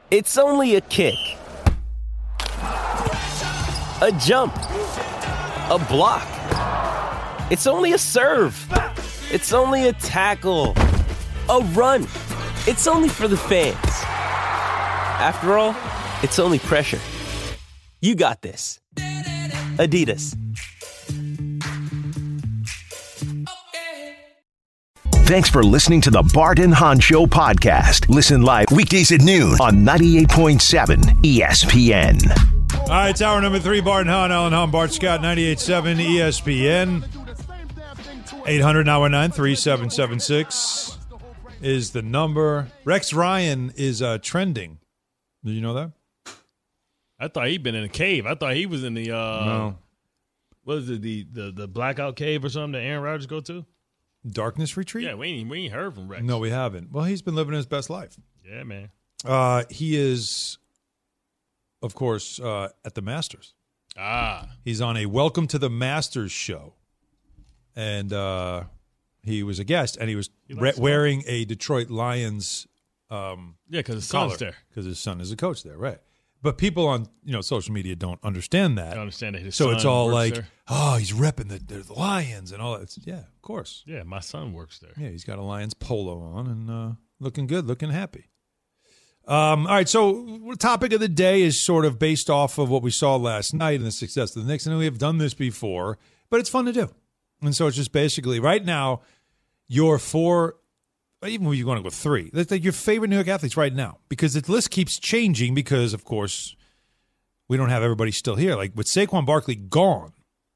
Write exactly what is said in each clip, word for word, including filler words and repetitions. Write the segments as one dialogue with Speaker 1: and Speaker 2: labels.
Speaker 1: It's only a kick, a jump, a block. It's only a serve. It's only a tackle, a run. It's only for the fans. After all, it's only pressure. You got this. Adidas.
Speaker 2: Thanks for listening to the Bart and Hahn Show podcast. Listen live weekdays at noon on ninety-eight point seven E S P N.
Speaker 3: All right, it's hour number three. Bart and Hahn, Alan Hahn, Bart Scott, ninety-eight point seven E S P N. eight hundred nine nine three seven seven six is the number. Rex Ryan is uh, trending. Did you know that?
Speaker 4: I thought he'd been in a cave. I thought he was in the, uh,
Speaker 3: No.
Speaker 4: what is it, the, the, the blackout cave or something that Aaron Rodgers go to?
Speaker 3: Darkness Retreat?
Speaker 4: Yeah, we ain't, we ain't heard from Rex.
Speaker 3: No, we haven't. Well, he's been living his best life.
Speaker 4: Yeah, man.
Speaker 3: Uh, he is, of course, uh, at the Masters.
Speaker 4: Ah.
Speaker 3: He's on a Welcome to the Masters show. And uh, he was a guest, and he was
Speaker 4: He
Speaker 3: re-
Speaker 4: likes
Speaker 3: wearing a Detroit Lions um,
Speaker 4: Yeah, because his
Speaker 3: collar
Speaker 4: son's there.
Speaker 3: because his son is a coach there, right? But people on you know social media don't understand that.
Speaker 4: I understand that his
Speaker 3: so
Speaker 4: son
Speaker 3: it's all
Speaker 4: works
Speaker 3: like,
Speaker 4: there.
Speaker 3: oh, he's repping the, the Lions and all that. It's, yeah, of course.
Speaker 4: Yeah, my son works there.
Speaker 3: Yeah, he's got a Lions polo on and uh, looking good, looking happy. Um, all right, so the topic of the day is sort of based off of what we saw last night and the success of the Knicks. And we have done this before, but it's fun to do. And so it's just basically right now, your four, even when you want to go three, that's like your favorite New York athletes right now, because the list keeps changing because, of course, we don't have everybody still here. Like with Saquon Barkley gone,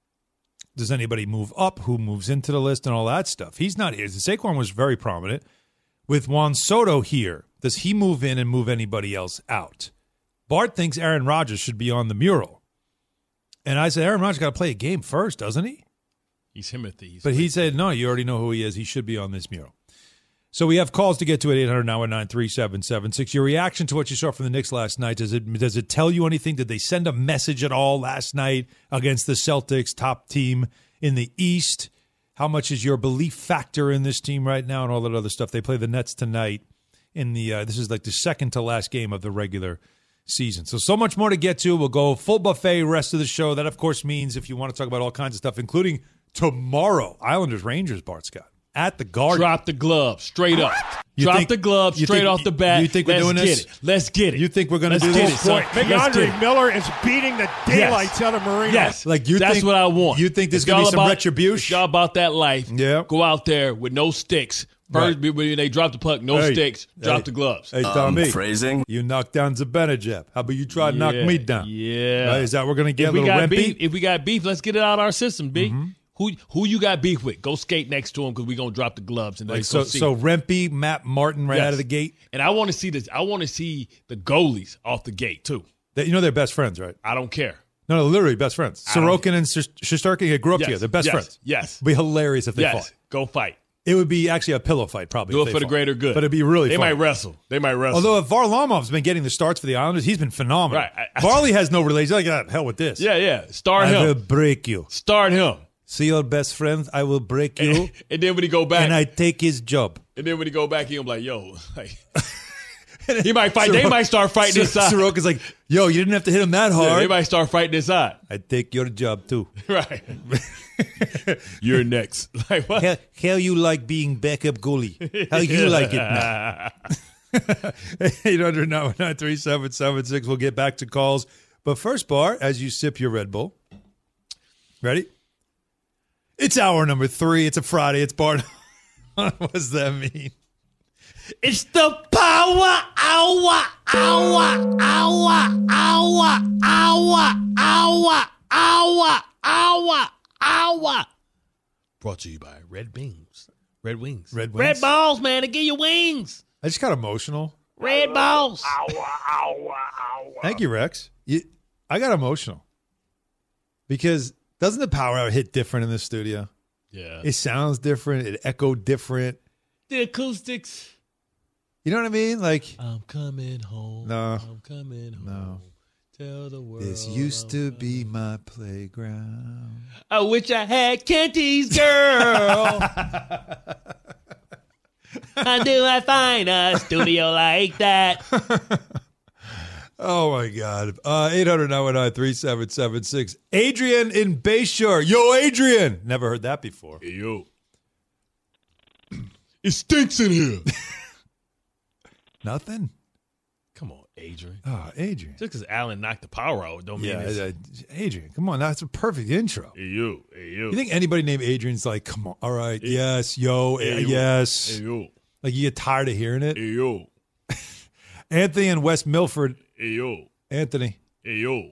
Speaker 3: does anybody move up? Who moves into the list and all that stuff? He's not here. Saquon was very prominent. With Juan Soto here, does he move in and move anybody else out? Bart thinks Aaron Rodgers should be on the mural. And I said, Aaron Rodgers got to play a game first, doesn't he?
Speaker 4: He's Timothy. He's
Speaker 3: But he said, no, you already know who he is. He should be on this mural. So we have calls to get to at eight hundred nine one nine three seven seven six. Your reaction to what you saw from the Knicks last night, does it does it tell you anything? Did they send a message at all last night against the Celtics, top team in the East? How much is your belief factor in this team right now and all that other stuff? They play the Nets tonight. In the uh, this is like the second to last game of the regular season. So, so much more to get to. We'll go full buffet rest of the show. That, of course, means if you want to talk about all kinds of stuff, including tomorrow, Islanders Rangers, Bart Scott, at the Garden.
Speaker 4: Drop the glove straight up.
Speaker 3: You
Speaker 4: Drop
Speaker 3: think-
Speaker 4: the glove
Speaker 3: you
Speaker 4: straight
Speaker 3: think-
Speaker 4: off the bat.
Speaker 3: you think we're
Speaker 4: Let's
Speaker 3: doing
Speaker 4: get
Speaker 3: this?
Speaker 4: It. Let's get it.
Speaker 3: You think we're going to
Speaker 4: Let's
Speaker 3: do
Speaker 4: get
Speaker 3: this?
Speaker 4: it, son.
Speaker 5: Big
Speaker 4: Let's
Speaker 5: Andre
Speaker 4: get it.
Speaker 5: Miller is beating the daylights
Speaker 4: Yes.
Speaker 5: out of Marino.
Speaker 4: Yes,
Speaker 3: Like, you
Speaker 4: that's
Speaker 3: think-
Speaker 4: what I want.
Speaker 3: you think there's
Speaker 4: It's
Speaker 3: gonna be
Speaker 4: all
Speaker 3: some
Speaker 4: about-
Speaker 3: retribution?
Speaker 4: It's all about that life.
Speaker 3: Yeah.
Speaker 4: Go out there with no sticks. First,
Speaker 3: Right.
Speaker 4: when they drop the puck, no
Speaker 3: Hey.
Speaker 4: sticks. Drop
Speaker 3: Hey.
Speaker 4: the gloves.
Speaker 3: Hey, Tommy.
Speaker 6: Phrasing.
Speaker 3: You knocked down Zibanejad. How about you try to knock
Speaker 4: Yeah,
Speaker 3: me down?
Speaker 4: Yeah.
Speaker 3: Right, is that what we're going to get?
Speaker 4: If
Speaker 3: A
Speaker 4: we
Speaker 3: little
Speaker 4: got
Speaker 3: rempy?
Speaker 4: beef, if we got beef, let's get it out of our system, B. Who who you got beef with? Go skate next to him because we're gonna drop the gloves and
Speaker 3: Like,
Speaker 4: like,
Speaker 3: so, so Rempy, Matt Martin right
Speaker 4: Yes.
Speaker 3: out of the gate.
Speaker 4: And I want to see this. I want to see the goalies off the gate too.
Speaker 3: They, you know they're best friends, right?
Speaker 4: I don't care.
Speaker 3: No, no, literally best friends.
Speaker 4: I don't-
Speaker 3: Sorokin and Shesterkin, they grew up
Speaker 4: Yes,
Speaker 3: together. They're best
Speaker 4: yes,
Speaker 3: friends.
Speaker 4: yes.
Speaker 3: It'd be hilarious if they
Speaker 4: Yes,
Speaker 3: fought.
Speaker 4: go fight.
Speaker 3: It would be actually a pillow fight, probably.
Speaker 4: Do
Speaker 3: if
Speaker 4: it
Speaker 3: they
Speaker 4: for the
Speaker 3: fought.
Speaker 4: greater good.
Speaker 3: But it'd be really
Speaker 4: They
Speaker 3: fun.
Speaker 4: might wrestle. They might wrestle.
Speaker 3: Although if Varlamov's been getting the starts for the Islanders, he's been phenomenal.
Speaker 4: Right. I- I-
Speaker 3: Varley has no relation. Like, ah, hell with this.
Speaker 4: yeah, yeah. Start
Speaker 3: I will
Speaker 4: him.
Speaker 3: break you.
Speaker 4: Start him.
Speaker 3: See your best friends, I will break you,
Speaker 4: And then when he go back,
Speaker 3: and I take his job.
Speaker 4: and then when he go back, he gonna be like, "Yo," like he might fight. They might start fighting this side.
Speaker 3: Sorokin's like, yo, you didn't have to hit him that
Speaker 4: Yeah,
Speaker 3: hard.
Speaker 4: they might start fighting this side.
Speaker 3: I take your job, too.
Speaker 4: Right. You're next. Like what?
Speaker 3: How, how you like being backup goalie? How you like it now? eight hundred nine nine three seven seven six. We'll get back to calls. But first, Bar, as you sip your Red Bull. Ready? It's hour number three. It's a Friday. It's Bart. What does that mean?
Speaker 4: It's the power hour, hour, hour, hour, hour, hour, hour, hour, hour. Brought to you by Red Wings. Red Wings.
Speaker 3: Red Wings?
Speaker 4: Red balls, man. To give you wings.
Speaker 3: I just got emotional.
Speaker 4: Red balls.
Speaker 3: Thank you, Rex. You, I got emotional. Because doesn't the power hour hit different in this studio?
Speaker 4: Yeah.
Speaker 3: It sounds different. It echoed different.
Speaker 4: The acoustics.
Speaker 3: You know what I mean? Like,
Speaker 4: I'm coming home.
Speaker 3: No.
Speaker 4: I'm coming home.
Speaker 3: No.
Speaker 4: Tell the world.
Speaker 3: this used to
Speaker 4: I'm
Speaker 3: be my playground.
Speaker 4: I wish I had Kenty's girl. How do I find a studio like that?
Speaker 3: Oh, my God. Uh, eight hundred, nine one nine, three seven seven six. Adrian in Bayshore. Yo, Adrian. Never heard that before.
Speaker 4: Hey, yo. It stinks in here.
Speaker 3: Nothing?
Speaker 4: Come on, Adrian.
Speaker 3: Oh, Adrian.
Speaker 4: Just because Alan knocked the power out don't mean
Speaker 3: Yeah,
Speaker 4: it's...
Speaker 3: uh, Adrian, come on. That's a perfect intro.
Speaker 4: Hey, yo. Hey, yo.
Speaker 3: You think anybody named Adrian's like, come on, all right, yes, yo,
Speaker 4: Hey,
Speaker 3: uh,
Speaker 4: yo.
Speaker 3: yes.
Speaker 4: Hey, yo.
Speaker 3: Like you get tired of hearing it?
Speaker 4: Hey, yo.
Speaker 3: Anthony in West Milford.
Speaker 4: Hey, yo.
Speaker 3: Anthony.
Speaker 4: Hey, yo.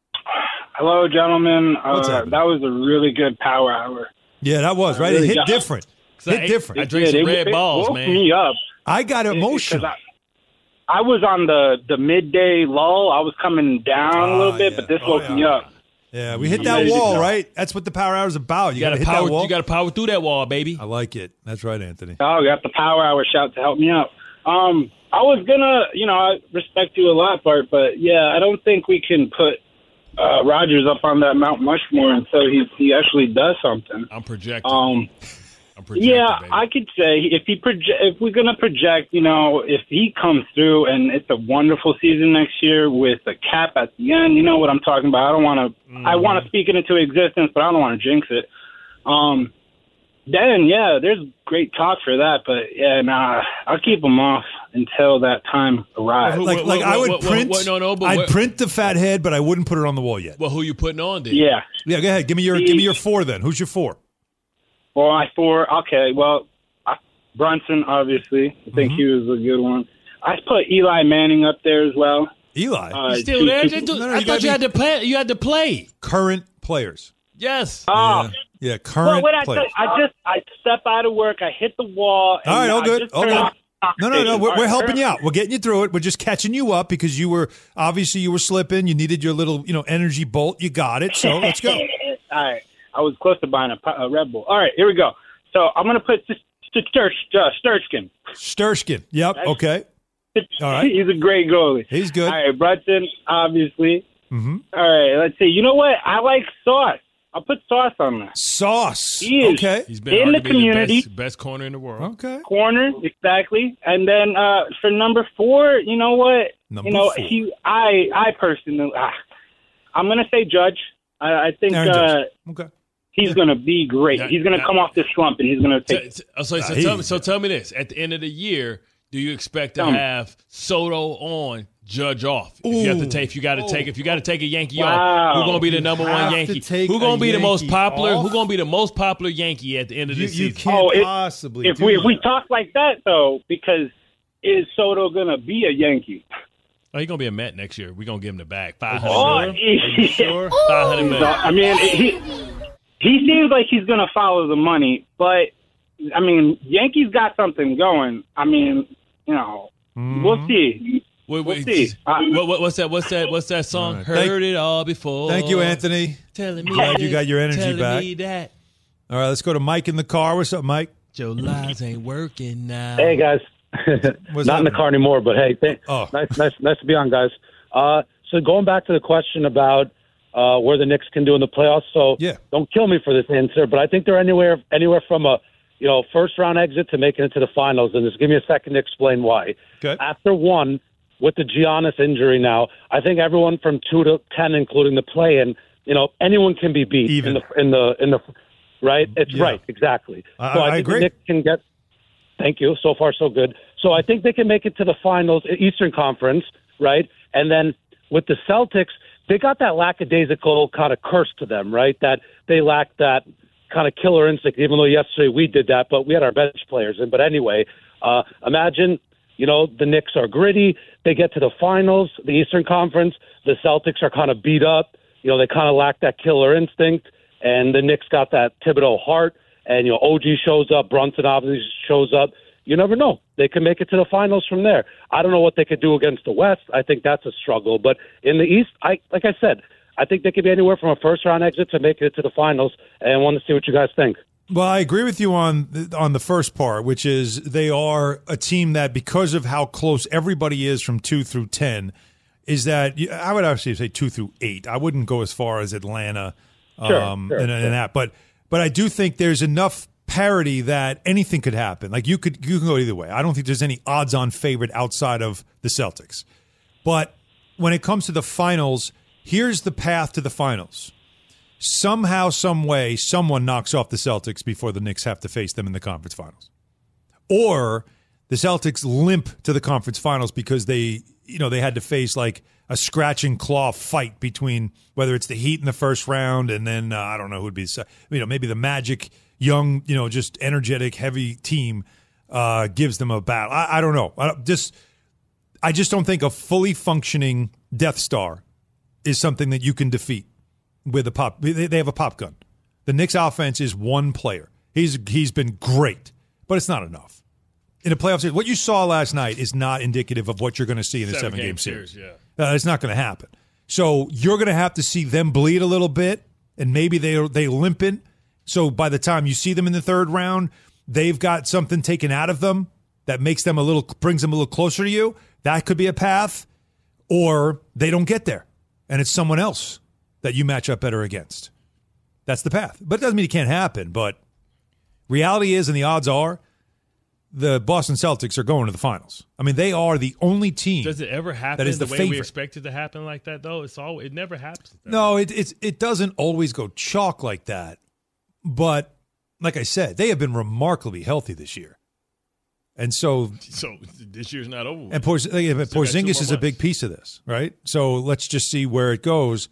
Speaker 6: Hello, gentlemen.
Speaker 3: What's
Speaker 6: uh,
Speaker 3: happening?
Speaker 6: that was a really good power hour.
Speaker 3: Yeah, that was, right?
Speaker 6: really
Speaker 3: It hit
Speaker 6: got-
Speaker 3: different.
Speaker 4: I
Speaker 3: Hit
Speaker 4: ate-
Speaker 3: different.
Speaker 4: I drank
Speaker 6: It
Speaker 4: some
Speaker 6: did.
Speaker 4: red
Speaker 6: It
Speaker 4: balls,
Speaker 6: woke
Speaker 4: man.
Speaker 6: me up.
Speaker 3: I got
Speaker 6: It-
Speaker 3: emotional.
Speaker 6: 'cause I, I was on the, the midday lull. I was coming down a
Speaker 3: Ah,
Speaker 6: little bit,
Speaker 3: yeah.
Speaker 6: but this
Speaker 3: Oh,
Speaker 6: woke
Speaker 3: yeah.
Speaker 6: me up.
Speaker 3: Yeah, we hit
Speaker 6: I'm
Speaker 3: that
Speaker 6: ready to
Speaker 3: wall,
Speaker 6: go.
Speaker 3: right? That's what the power hour is about. You,
Speaker 4: You
Speaker 3: got to
Speaker 4: gotta
Speaker 3: hit
Speaker 4: power.
Speaker 3: that wall.
Speaker 4: You gotta power through that wall, baby.
Speaker 3: I like it. That's right, Anthony.
Speaker 6: Oh, I got the power hour shout to help me out. Um, I was gonna, you know, I respect you a lot, Bart, but yeah, I don't think we can put uh, Rodgers up on that Mount Mushmore until he he actually does something.
Speaker 4: I'm projecting.
Speaker 6: Um,
Speaker 4: I'm projecting,
Speaker 6: yeah,
Speaker 4: baby.
Speaker 6: I could say if he proje- if we're gonna project, you know, if he comes through and it's a wonderful season next year with a cap at the end, you know what I'm talking about. I don't want to.
Speaker 4: Mm-hmm.
Speaker 6: I want to speak it into existence, but I don't want to jinx it. Um, then yeah, there's great talk for that, but yeah, nah, I'll keep him off until that time arrives.
Speaker 4: Well,
Speaker 3: Like,
Speaker 4: What-
Speaker 3: like
Speaker 4: what-
Speaker 3: I would
Speaker 4: what- what-
Speaker 3: print.
Speaker 4: what- no, no, but
Speaker 3: I'd
Speaker 4: what-
Speaker 3: print the fat head, but I wouldn't put it on the wall yet.
Speaker 4: Well, who you putting on then?
Speaker 6: Yeah.
Speaker 3: Yeah, go ahead. Give me your give me your four then. Who's your four?
Speaker 6: Well, I four. Okay, well, I, Brunson obviously. I think
Speaker 3: Mm-hmm.
Speaker 6: he was a good one. I put Eli Manning up there as well.
Speaker 3: Eli.
Speaker 6: Uh,
Speaker 4: He's still
Speaker 6: two-
Speaker 4: there.
Speaker 6: two-
Speaker 4: Just do-
Speaker 3: No, no,
Speaker 4: I
Speaker 3: you
Speaker 4: thought
Speaker 3: gotta
Speaker 4: you
Speaker 3: be-
Speaker 4: had to play. You had to play.
Speaker 3: Current players.
Speaker 4: Yes.
Speaker 6: Oh,
Speaker 3: Yeah, yeah
Speaker 6: well,
Speaker 3: current
Speaker 6: what I
Speaker 3: players.
Speaker 6: said, I just I step out of work, I hit the wall. And
Speaker 3: All right, all
Speaker 6: I
Speaker 3: good,
Speaker 6: just
Speaker 3: all
Speaker 6: turned
Speaker 3: good.
Speaker 6: off the
Speaker 3: No, no, no.
Speaker 6: conversation.
Speaker 3: We're,
Speaker 6: All
Speaker 3: we're
Speaker 6: right,
Speaker 3: helping
Speaker 6: turn-
Speaker 3: you out. We're getting you through it. We're just catching you up because you were obviously you were slipping. You needed your little, you know, energy bolt. You got it. So let's go.
Speaker 6: All right, I was close to buying a, a Red Bull. All right, here we go. So I'm gonna put St- St- Sturch- uh, Sturchkin.
Speaker 3: Sturskin. Yep. Okay. All right.
Speaker 6: He's a great goalie.
Speaker 3: He's good.
Speaker 6: All right, Brunson, obviously.
Speaker 3: Mm-hmm.
Speaker 6: All right, let's see. You know what? I like Sauce. I'll put Sauce on there.
Speaker 3: Sauce.
Speaker 6: He is.
Speaker 3: Okay.
Speaker 4: He's been
Speaker 6: In the
Speaker 4: arguably
Speaker 6: community.
Speaker 4: best, best corner in the world.
Speaker 3: Okay.
Speaker 6: Corner, exactly. And then uh, for number four, you know what?
Speaker 3: Number
Speaker 6: you know,
Speaker 3: four.
Speaker 6: he. I. I personally, ah, I'm gonna say Judge. I, I think
Speaker 3: Aaron
Speaker 6: uh,
Speaker 3: Judge. Okay.
Speaker 6: he's gonna be great.
Speaker 4: Yeah,
Speaker 6: he's gonna
Speaker 4: yeah.
Speaker 6: come off this slump and he's gonna
Speaker 4: So,
Speaker 6: take.
Speaker 4: so, so,
Speaker 3: Nah,
Speaker 4: so
Speaker 3: he-
Speaker 4: tell me, so tell me this: at the end of the year, do you expect to
Speaker 6: Tell me.
Speaker 4: have Soto on, Judge off? If you have to take, if you got to take, if you got to take a Yankee
Speaker 6: Wow.
Speaker 4: off, who's gonna be the
Speaker 3: You
Speaker 4: number
Speaker 3: have
Speaker 4: one
Speaker 3: to
Speaker 4: Yankee?
Speaker 3: take
Speaker 4: Who's gonna
Speaker 3: a
Speaker 4: be the most
Speaker 3: Yankee
Speaker 4: popular?
Speaker 3: off?
Speaker 4: Who's gonna be the most popular Yankee at the end of
Speaker 3: You,
Speaker 4: the
Speaker 3: you
Speaker 4: season?
Speaker 3: can't
Speaker 6: Oh, it-
Speaker 3: possibly.
Speaker 6: If
Speaker 3: do
Speaker 6: we if we
Speaker 3: that.
Speaker 6: talk like that though, because is Soto gonna be a Yankee?
Speaker 4: Oh, he's gonna be a Met next year. We're gonna give him the bag. Five hundred
Speaker 6: Oh,
Speaker 4: million.
Speaker 6: he-
Speaker 3: Sure.
Speaker 4: Five hundred million.
Speaker 6: I mean, he he seems like he's gonna follow the money, but I mean, Yankees got something going. I mean, you know,
Speaker 3: Mm-hmm.
Speaker 6: we'll see.
Speaker 4: Wait,
Speaker 6: We'll
Speaker 4: wait,
Speaker 6: see. Uh,
Speaker 4: what, what, what's that? What's that? What's that song?
Speaker 3: All right. Thank-
Speaker 4: Heard it all before.
Speaker 3: Thank you, Anthony.
Speaker 4: Telling me
Speaker 3: Glad you
Speaker 4: this,
Speaker 3: got your energy
Speaker 4: telling
Speaker 3: back.
Speaker 4: Me that
Speaker 3: All right, let's go to Mike in the car. What's up, Mike?
Speaker 4: Joe lies ain't working now.
Speaker 7: Hey guys,
Speaker 3: What's
Speaker 7: not in the
Speaker 3: happening?
Speaker 7: car anymore, but hey, th-
Speaker 3: Oh.
Speaker 7: nice, nice, nice to be on, guys. Uh, so going back to the question about uh, where the Knicks can do in the playoffs. So
Speaker 3: Yeah.
Speaker 7: don't kill me for this answer, but I think they're anywhere anywhere from a you know first round exit to making it to the finals. And just give me a second to explain why.
Speaker 3: Okay.
Speaker 7: After one, with the Giannis injury now, I think everyone from two to ten, including the play-in, you know, anyone can be beat
Speaker 3: Even.
Speaker 7: in the in the in the right. It's
Speaker 3: Yeah.
Speaker 7: right, exactly.
Speaker 3: I-
Speaker 7: so
Speaker 3: I
Speaker 7: I, think
Speaker 3: agree.
Speaker 7: the Knicks can get. Thank you. So far, so good. So I think they can make it to the finals, Eastern Conference, right? And then with the Celtics, they got that lackadaisical kind of curse to them, right? That they lack that kind of killer instinct, even though yesterday we did that, but we had our bench players in. But anyway, uh, imagine, you know, the Knicks are gritty. They get to the finals, the Eastern Conference. The Celtics are kind of beat up. You know, they kind of lack that killer instinct. And the Knicks got that Thibodeau heart. And, you know, O G shows up. Brunson obviously shows up. You never know. They can make it to the finals from there. I don't know what they could do against the West. I think that's a struggle. But in the East, I like I said, I think they could be anywhere from a first-round exit to make it to the finals. And I want to see what you guys think.
Speaker 3: Well, I agree with you on on the first part, which is they are a team that, because of how close everybody is from two through ten, is that I would actually say two through eight. I wouldn't go as far as Atlanta
Speaker 7: Sure,
Speaker 3: um,
Speaker 7: sure,
Speaker 3: and,
Speaker 7: sure.
Speaker 3: and that, but but I do think there's enough parity that anything could happen. Like you could you can go either way. I don't think there's any odds-on favorite outside of the Celtics, but when it comes to the finals, here's the path to the finals. Somehow, some way, someone knocks off the Celtics before the Knicks have to face them in the conference finals. Or the Celtics limp to the conference finals because they, you know, they had to face like a scratch and claw fight between whether it's the Heat in the first round and then, uh, I don't know who would be, you know, maybe the Magic, young, you know, just energetic, heavy team uh, gives them a battle. I, I don't know. I don't, just, I just don't think a fully functioning Death Star is something that you can defeat with a pop. They, they have a pop gun. The Knicks offense is one player. He's he's been great, but it's not enough. In a playoff series, what you saw last night is not indicative of what you're going to see in a seven-game seven series.
Speaker 4: series. Yeah.
Speaker 3: Uh, it's not going to happen. So you're going to have to see them bleed a little bit, and maybe they they limp in. So by the time you see them in the third round, they've got something taken out of them that makes them a little, brings them a little closer to you. That could be a path, or they don't get there, and it's someone else that you match up better against. That's the path. But it doesn't mean it can't happen. But reality is, and the odds are, the Boston Celtics are going to the finals. I mean, they are the only team.
Speaker 4: Does it ever happen
Speaker 3: that is the,
Speaker 4: the way
Speaker 3: favorite.
Speaker 4: we expect it to happen like that, though? It's all, it never happens.
Speaker 3: No, it, it's, it doesn't always go chalk like that. But like I said, they have been remarkably healthy this year. And so,
Speaker 4: so this year's not over.
Speaker 3: And Porz- Porzingis is a big piece of this, right? So let's just see where it goes.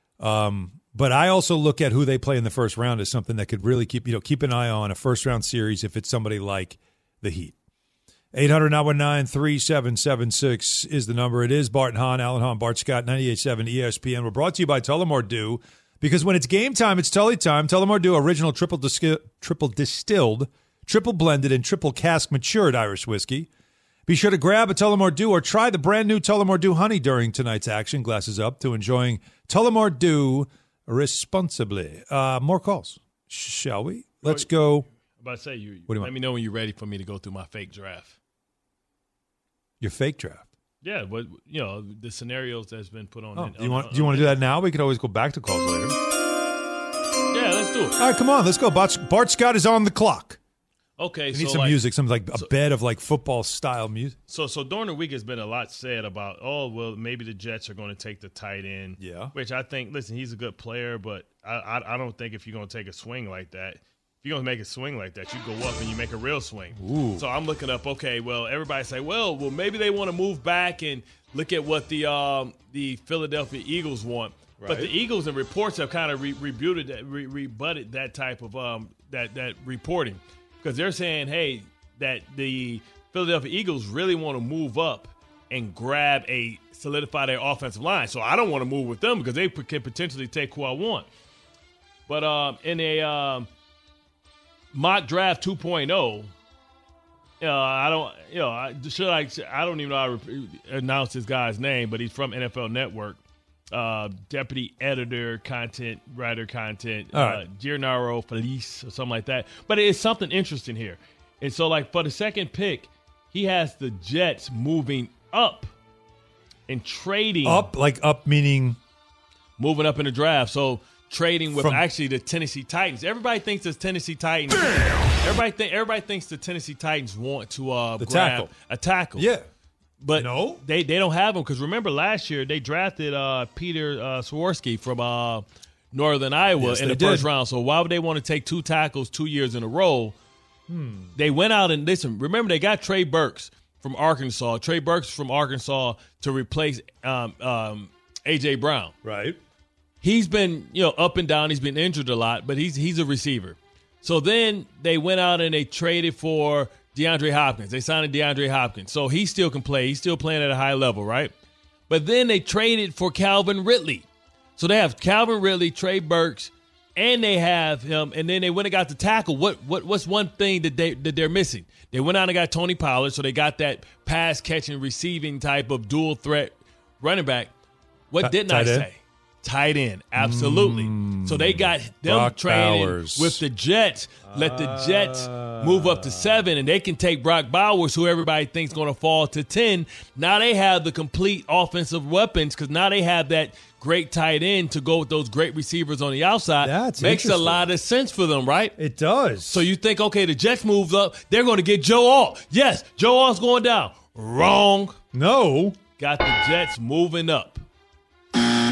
Speaker 3: Um, but I also look at who they play in the first round as something that could really keep you know keep an eye on a first round series if it's somebody like the Heat. eight hundred nine one nine three seven seven six is the number. It is Bart and Hahn, Alan Hahn, Bart Scott, ninety-eight point seven E S P N. We're brought to you by Tullamore Dew, because when it's game time, it's Tully time. Tullamore Dew, original triple dis- triple distilled, triple blended, and triple cask matured Irish whiskey. Be sure to grab a Tullamore Dew or try the brand new Tullamore Dew Honey during tonight's action. Glasses up to enjoying Tullamore Dew responsibly. Uh, more calls, shall we? Let's go.
Speaker 4: I'm about to say, you,
Speaker 3: what do you
Speaker 4: let
Speaker 3: want?
Speaker 4: me know when you're ready for me to go through my fake draft.
Speaker 3: Your fake draft?
Speaker 4: Yeah, but you know the scenarios that's been put on.
Speaker 3: Oh,
Speaker 4: in,
Speaker 3: do you want?
Speaker 4: on,
Speaker 3: do you want to do that now? We could always go back to calls later.
Speaker 4: Yeah, let's do it.
Speaker 3: All right, come on, let's go. Bart, Bart Scott is on the clock.
Speaker 4: Okay,
Speaker 3: We need
Speaker 4: so
Speaker 3: some
Speaker 4: like,
Speaker 3: music, some like a
Speaker 4: so-
Speaker 3: bed of like football style music.
Speaker 4: So, so during the week, has been a lot said about, oh, well, maybe the Jets are going to take the tight end.
Speaker 3: Yeah.
Speaker 4: Which I think, listen, he's a good player, but I, I, I don't think if you're going to take a swing like that, if you're going to make a swing like that, you go up and you make a real swing.
Speaker 3: Ooh.
Speaker 4: So I'm looking up, okay, well, everybody say, well, well, maybe they want to move back and look at what the um, the Philadelphia Eagles want. But
Speaker 3: Right.
Speaker 4: the Eagles and reports have kind of re- rebutted that, re- rebutted that type of um, that that reporting, because they're saying, hey, that the Philadelphia Eagles really want to move up and grab a solidify their offensive line. So I don't want to move with them because they p- can potentially take who I want. But um, in a um, mock draft two point oh, uh, I don't, you know, I, should I? I don't even know how to re- announce this guy's name, but he's from N F L Network. Uh, deputy editor, content writer, content,
Speaker 3: All
Speaker 4: uh,
Speaker 3: right.
Speaker 4: Gennaro Felice or something like that. But it's something interesting here. And so, like, for the second pick, he has the Jets moving up and trading.
Speaker 3: Up, like up meaning
Speaker 4: Moving up in the draft. So, trading with
Speaker 3: From-
Speaker 4: actually the Tennessee Titans. Everybody thinks the Tennessee Titans. Everybody, think, everybody thinks the Tennessee Titans want to uh,
Speaker 3: The
Speaker 4: grab
Speaker 3: tackle.
Speaker 4: a tackle.
Speaker 3: yeah.
Speaker 4: But
Speaker 3: No?
Speaker 4: they, they don't have him because remember last year they drafted uh, Peter uh, Swarovski from uh, Northern Iowa
Speaker 3: Yes,
Speaker 4: in
Speaker 3: they
Speaker 4: the first
Speaker 3: did.
Speaker 4: round. So why would they want to take two tackles two years in a row?
Speaker 3: Hmm.
Speaker 4: They went out and listen. Remember they got Trey Burks from Arkansas. Trey Burks from Arkansas to replace um, um, A J Brown.
Speaker 3: Right.
Speaker 4: He's been, you know, up and down. He's been injured a lot, but he's he's a receiver. So then they went out and they traded for DeAndre Hopkins. They signed DeAndre Hopkins. So he still can play. He's still playing at a high level, right? But then they traded for Calvin Ridley. So they have Calvin Ridley, Trey Burks, and they have him. And then they went and got the tackle. What what what's one thing that they that they're missing? They went out and got Tony Pollard, so they got that pass catching, receiving type of dual threat running back. What
Speaker 3: Ti-
Speaker 4: didn't I
Speaker 3: tight end?
Speaker 4: say? Tight end, absolutely. So they got them
Speaker 3: Brock
Speaker 4: training
Speaker 3: Bowers.
Speaker 4: with the Jets. Let the Jets move up to seven, and they can take Brock Bowers, who everybody thinks going to fall to ten. Now they have the complete offensive weapons because now they have that great tight end to go with those great receivers on the outside.
Speaker 3: That's
Speaker 4: Makes a
Speaker 3: interesting.
Speaker 4: lot of sense for them, right?
Speaker 3: It does.
Speaker 4: So you think, okay, the Jets moved up. They're going to get Joe Alt. Yes, Joe Alt's going down. Wrong.
Speaker 3: no.
Speaker 4: Got the Jets moving up.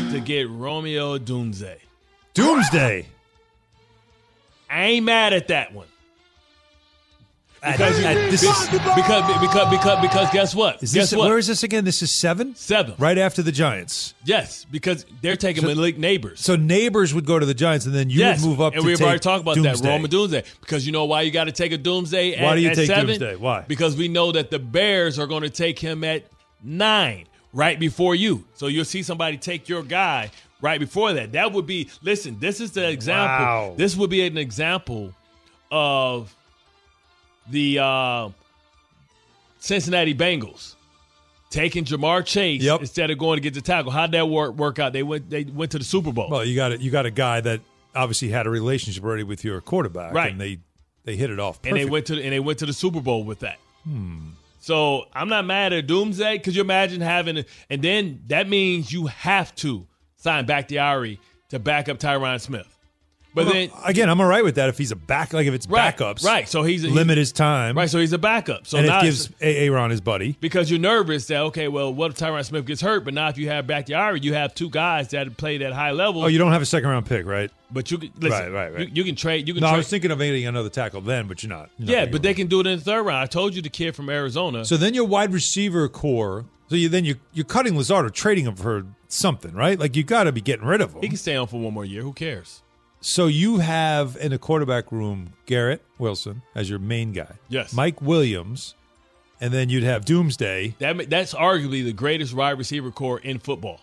Speaker 4: to get Romeo Doomsday.
Speaker 3: Doomsday.
Speaker 4: I ain't mad at that one.
Speaker 3: Because,
Speaker 4: Because,
Speaker 3: uh, this is,
Speaker 4: because, because, because, because guess what?
Speaker 3: is
Speaker 4: guess
Speaker 3: this,
Speaker 4: what?
Speaker 3: where is this again? This is seven?
Speaker 4: Seven.
Speaker 3: Right after the Giants.
Speaker 4: Yes, because they're taking
Speaker 3: So-
Speaker 4: Malik Neighbors.
Speaker 3: So Neighbors would go to the Giants, and then you
Speaker 4: yes,
Speaker 3: would move up
Speaker 4: and
Speaker 3: to
Speaker 4: we've
Speaker 3: take
Speaker 4: already talked about
Speaker 3: Doomsday.
Speaker 4: that, Roma Doomsday. Because you know why you got to take a Doomsday at,
Speaker 3: Why do you
Speaker 4: at
Speaker 3: take
Speaker 4: seven?
Speaker 3: Doomsday? Why?
Speaker 4: Because we know that the Bears are going to take him at nine, right before you. So you'll see somebody take your guy right before that. That would be, listen, this is the example.
Speaker 3: Wow.
Speaker 4: This would be an example of the uh, Cincinnati Bengals taking Jamar Chase
Speaker 3: Yep.
Speaker 4: instead of going to get the tackle. How'd that work work out? They went they went to the Super Bowl.
Speaker 3: Well, you got it. You got a guy that obviously had a relationship already with your quarterback,
Speaker 4: Right.
Speaker 3: And they they hit it off
Speaker 4: and they
Speaker 3: perfect.
Speaker 4: went to the, and they went to the Super Bowl with that. So I'm not mad at Doomsday. Could you imagine having a, and then that means you have to sign Bakhtiari to back up Tyron Smith. But
Speaker 3: Well,
Speaker 4: then
Speaker 3: again, I'm all right with that if he's a back, like if it's
Speaker 4: right,
Speaker 3: backups,
Speaker 4: right? So he's a,
Speaker 3: limit his time,
Speaker 4: right? So he's a backup. So
Speaker 3: and
Speaker 4: now
Speaker 3: it gives Aaron his buddy.
Speaker 4: because you're nervous that okay, well, what if Tyron Smith gets hurt? But now if you have Bakhtiari, you have two guys that played at high level.
Speaker 3: Oh, you don't have a second round pick, right?
Speaker 4: but you can listen.
Speaker 3: Right, right, right.
Speaker 4: You, you can trade. You can
Speaker 3: No, I
Speaker 4: trade.
Speaker 3: was thinking of adding another tackle then, but you're not. You're not
Speaker 4: yeah,
Speaker 3: thinking
Speaker 4: but
Speaker 3: of
Speaker 4: they
Speaker 3: it.
Speaker 4: can do it in the third round. I told you the kid from Arizona.
Speaker 3: So then your wide receiver core. So you then you you're cutting Lazard or trading him for something, right? Like you got to be getting rid of him.
Speaker 4: he can stay on for one more year. Who cares?
Speaker 3: So you have in the quarterback room Garrett Wilson as your main guy.
Speaker 4: Yes.
Speaker 3: Mike Williams, and then you'd have Doomsday.
Speaker 4: That ma- that's arguably the greatest wide receiver core in football.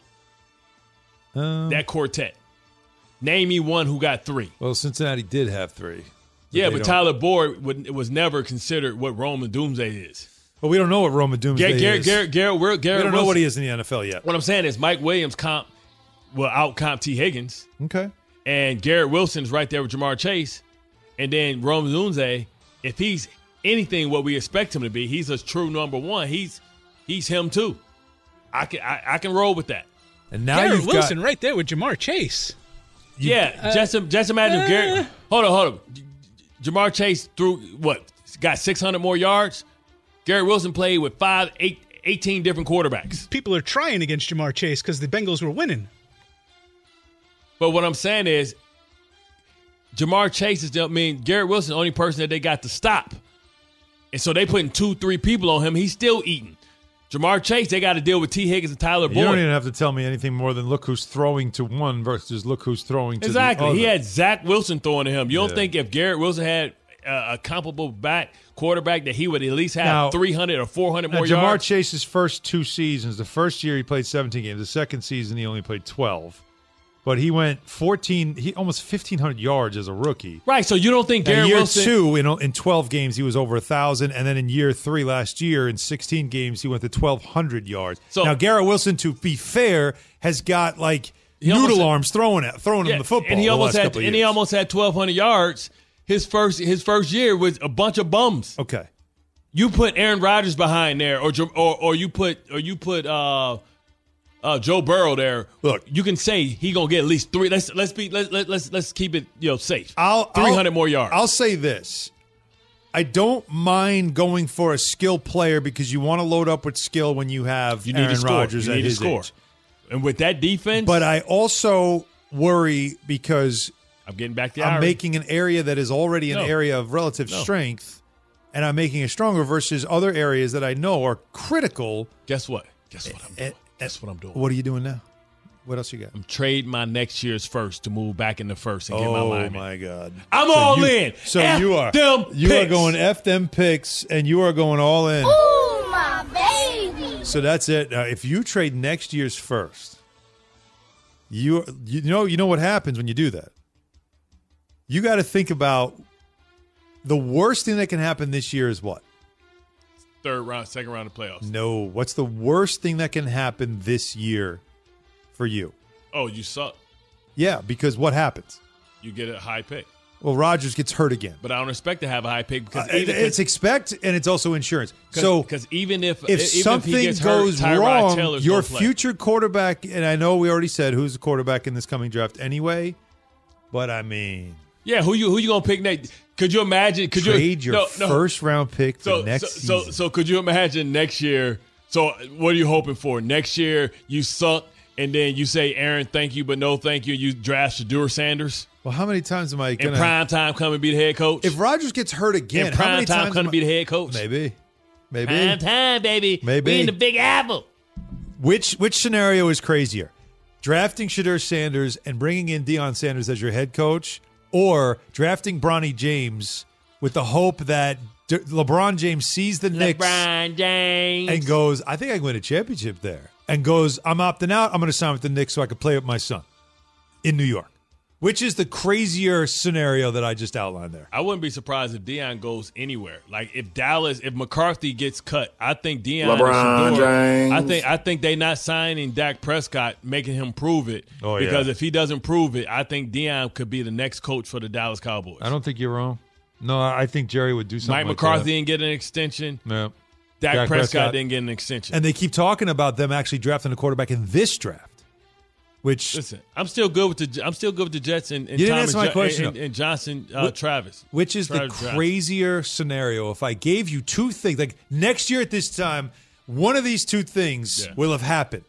Speaker 3: Uh,
Speaker 4: That quartet. Name me one who got three.
Speaker 3: well, Cincinnati did have three.
Speaker 4: Yeah,
Speaker 3: they
Speaker 4: but
Speaker 3: don't-
Speaker 4: Tyler Boyd would, was never considered what Roman Doomsday is.
Speaker 3: But we don't know what Roman Doomsday
Speaker 4: Garrett, Garrett,
Speaker 3: is.
Speaker 4: Garrett, Garrett, Garrett,
Speaker 3: we
Speaker 4: Garrett
Speaker 3: don't know
Speaker 4: Wilson-
Speaker 3: what he is in the N F L yet.
Speaker 4: What I'm saying is Mike Williams comp will out comp T. Higgins,
Speaker 3: Okay.
Speaker 4: and Garrett Wilson's right there with Jamar Chase, and then Roman Doomsday. If he's anything what we expect him to be, he's a true number one. He's he's him too. I can I, I can roll with that.
Speaker 3: And now
Speaker 8: Garrett
Speaker 3: you've
Speaker 8: Wilson
Speaker 3: got
Speaker 8: right there with Jamar Chase.
Speaker 4: yeah, just just imagine
Speaker 8: uh,
Speaker 4: Garrett. Hold on, hold on. J- Jamar Chase threw what? Got six hundred more yards. Garrett Wilson played with five, eight, eighteen different quarterbacks.
Speaker 8: People are trying against Jamar Chase because the Bengals were winning.
Speaker 4: But what I'm saying is, Jamar Chase is, the, I mean, Garrett Wilson, the only person that they got to stop. And so they putting two, three people on him. He's still eating. Jamar Chase, they got to deal with T. Higgins and Tyler
Speaker 3: You don't
Speaker 4: Boyd.
Speaker 3: even have to tell me anything more than look who's throwing to one versus look who's throwing to
Speaker 4: Exactly.
Speaker 3: the other.
Speaker 4: He had Zach Wilson throwing to him. You don't
Speaker 3: Yeah.
Speaker 4: think if Garrett Wilson had uh, a comparable back quarterback that he would at least have
Speaker 3: Now-
Speaker 4: three hundred or four hundred
Speaker 3: Now,
Speaker 4: more
Speaker 3: Jamar
Speaker 4: yards?
Speaker 3: Chase's first two seasons, the first year he played seventeen games. The second season he only played twelve. But he went fourteen, he almost fifteen hundred yards as a rookie.
Speaker 4: Right, so you don't think
Speaker 3: Now,
Speaker 4: Garrett
Speaker 3: year
Speaker 4: Wilson...
Speaker 3: two, in, in twelve games, he was over one thousand. And then in year three last year, in sixteen games, he went to twelve hundred yards.
Speaker 4: So-
Speaker 3: now, Garrett Wilson, to be fair, has got like
Speaker 4: He almost
Speaker 3: noodle
Speaker 4: had-
Speaker 3: arms throwing at, throwing
Speaker 4: Yeah,
Speaker 3: him the football.
Speaker 4: and he
Speaker 3: the
Speaker 4: almost
Speaker 3: last
Speaker 4: had
Speaker 3: couple of
Speaker 4: and he
Speaker 3: years.
Speaker 4: almost had twelve hundred yards his first his first year with a bunch of bums.
Speaker 3: Okay.
Speaker 4: You put Aaron Rodgers behind there, or Jam- or or you put or you put uh, uh, Joe Burrow there.
Speaker 3: Look.
Speaker 4: you can say he gonna get at least three. Let's let's be let, let, let's let's keep it you know safe.
Speaker 3: I'll
Speaker 4: three hundred
Speaker 3: I'll-
Speaker 4: more yards.
Speaker 3: I'll say this. I don't mind going for a skill player because you want to load up with skill when you have
Speaker 4: you need
Speaker 3: Aaron
Speaker 4: to score.
Speaker 3: Rodgers
Speaker 4: you
Speaker 3: at
Speaker 4: need to
Speaker 3: his
Speaker 4: score.
Speaker 3: age.
Speaker 4: And with that defense,
Speaker 3: But I also worry because
Speaker 4: I'm getting back to
Speaker 3: I'm
Speaker 4: Ira.
Speaker 3: making an area that is already an
Speaker 4: No.
Speaker 3: area of relative
Speaker 4: No.
Speaker 3: strength, and I'm making it stronger versus other areas that I know are critical.
Speaker 4: Guess what? Guess what I'm doing?
Speaker 3: Eh,
Speaker 4: Guess what I'm doing?
Speaker 3: What are you doing now? What else you got?
Speaker 4: I'm trading my next year's first to move back in the first and get my
Speaker 3: Oh
Speaker 4: lineman.
Speaker 3: my God!
Speaker 4: I'm
Speaker 3: So
Speaker 4: all
Speaker 3: you-
Speaker 4: in.
Speaker 3: So
Speaker 4: F
Speaker 3: you are
Speaker 4: them
Speaker 3: you are
Speaker 4: picks.
Speaker 3: going F them picks, and you are going all in.
Speaker 9: Ooh, my baby.
Speaker 3: So that's it. Now, if you trade next year's first, you you know you know what happens when you do that. You got to think about the worst thing that can happen this year is what?
Speaker 4: Third round, second round of playoffs.
Speaker 3: No, what's the worst thing that can happen this year for you?
Speaker 4: Oh, you suck.
Speaker 3: Yeah, because what happens?
Speaker 4: You get a high pick.
Speaker 3: Well, Rodgers gets hurt again.
Speaker 4: But I don't expect to have a high pick because
Speaker 3: Uh,
Speaker 4: even
Speaker 3: it's expect and it's also insurance. So
Speaker 4: because even if
Speaker 3: if
Speaker 4: even
Speaker 3: something
Speaker 4: if he gets
Speaker 3: goes
Speaker 4: hurt, Tyrod
Speaker 3: wrong,
Speaker 4: Taylor's
Speaker 3: your
Speaker 4: gonna play.
Speaker 3: future quarterback, and I know we already said who's the quarterback in this coming draft anyway, but I mean,
Speaker 4: yeah, who you who you gonna pick next? Could you imagine? Could
Speaker 3: trade
Speaker 4: you,
Speaker 3: your
Speaker 4: no, no.
Speaker 3: first round pick
Speaker 4: so,
Speaker 3: for next
Speaker 4: so, so
Speaker 3: season.
Speaker 4: so could you imagine next year? So what are you hoping for next year? You suck. and then you say, Aaron, thank you, but no thank you, and you draft Shedeur Sanders.
Speaker 3: Well, how many times am I going to –
Speaker 4: In prime time, come and be the head coach?
Speaker 3: If Rodgers gets hurt again,
Speaker 4: in
Speaker 3: how
Speaker 4: prime
Speaker 3: many
Speaker 4: time,
Speaker 3: times
Speaker 4: come and
Speaker 3: I,
Speaker 4: be the head coach?
Speaker 3: Maybe. Maybe.
Speaker 4: Prime time, baby.
Speaker 3: Maybe.
Speaker 4: We in the Big Apple.
Speaker 3: Which which scenario is crazier? Drafting Shedeur Sanders and bringing in Deion Sanders as your head coach, or drafting Bronny James with the hope that De- LeBron James sees the Knicks
Speaker 4: LeBron James.
Speaker 3: and goes, I think I can win a championship there, and goes, I'm opting out. I'm going to sign with the Knicks so I can play with my son in New York. Which is the crazier scenario that I just outlined there?
Speaker 4: I wouldn't be surprised if Deion goes anywhere. Like if Dallas, if McCarthy gets cut, I think Deion
Speaker 10: LeBron
Speaker 4: and Shedeur,
Speaker 10: James.
Speaker 4: I think I think they not signing Dak Prescott, making him prove it.
Speaker 3: Oh,
Speaker 4: because
Speaker 3: yeah.
Speaker 4: if he doesn't prove it, I think Deion could be the next coach for the Dallas Cowboys.
Speaker 3: I don't think you're wrong. No, I think Jerry would do something
Speaker 4: Mike
Speaker 3: like
Speaker 4: McCarthy
Speaker 3: that.
Speaker 4: didn't get an extension.
Speaker 3: No.
Speaker 4: Dak,
Speaker 3: Dak
Speaker 4: Prescott,
Speaker 3: Prescott
Speaker 4: didn't get an extension.
Speaker 3: And they keep talking about them actually drafting a quarterback in this draft. Which
Speaker 4: Listen, I'm still good with the I'm still good with the Jets and, and
Speaker 3: You didn't
Speaker 4: Thomas
Speaker 3: answer my
Speaker 4: Jo-
Speaker 3: question,
Speaker 4: and,
Speaker 3: though.
Speaker 4: and Johnson uh,
Speaker 3: Wh-
Speaker 4: Travis.
Speaker 3: Which is
Speaker 4: Travis
Speaker 3: the
Speaker 4: Johnson.
Speaker 3: crazier scenario? If I gave you two things, like next year at this time, one of these two things
Speaker 4: Yeah.
Speaker 3: will have happened.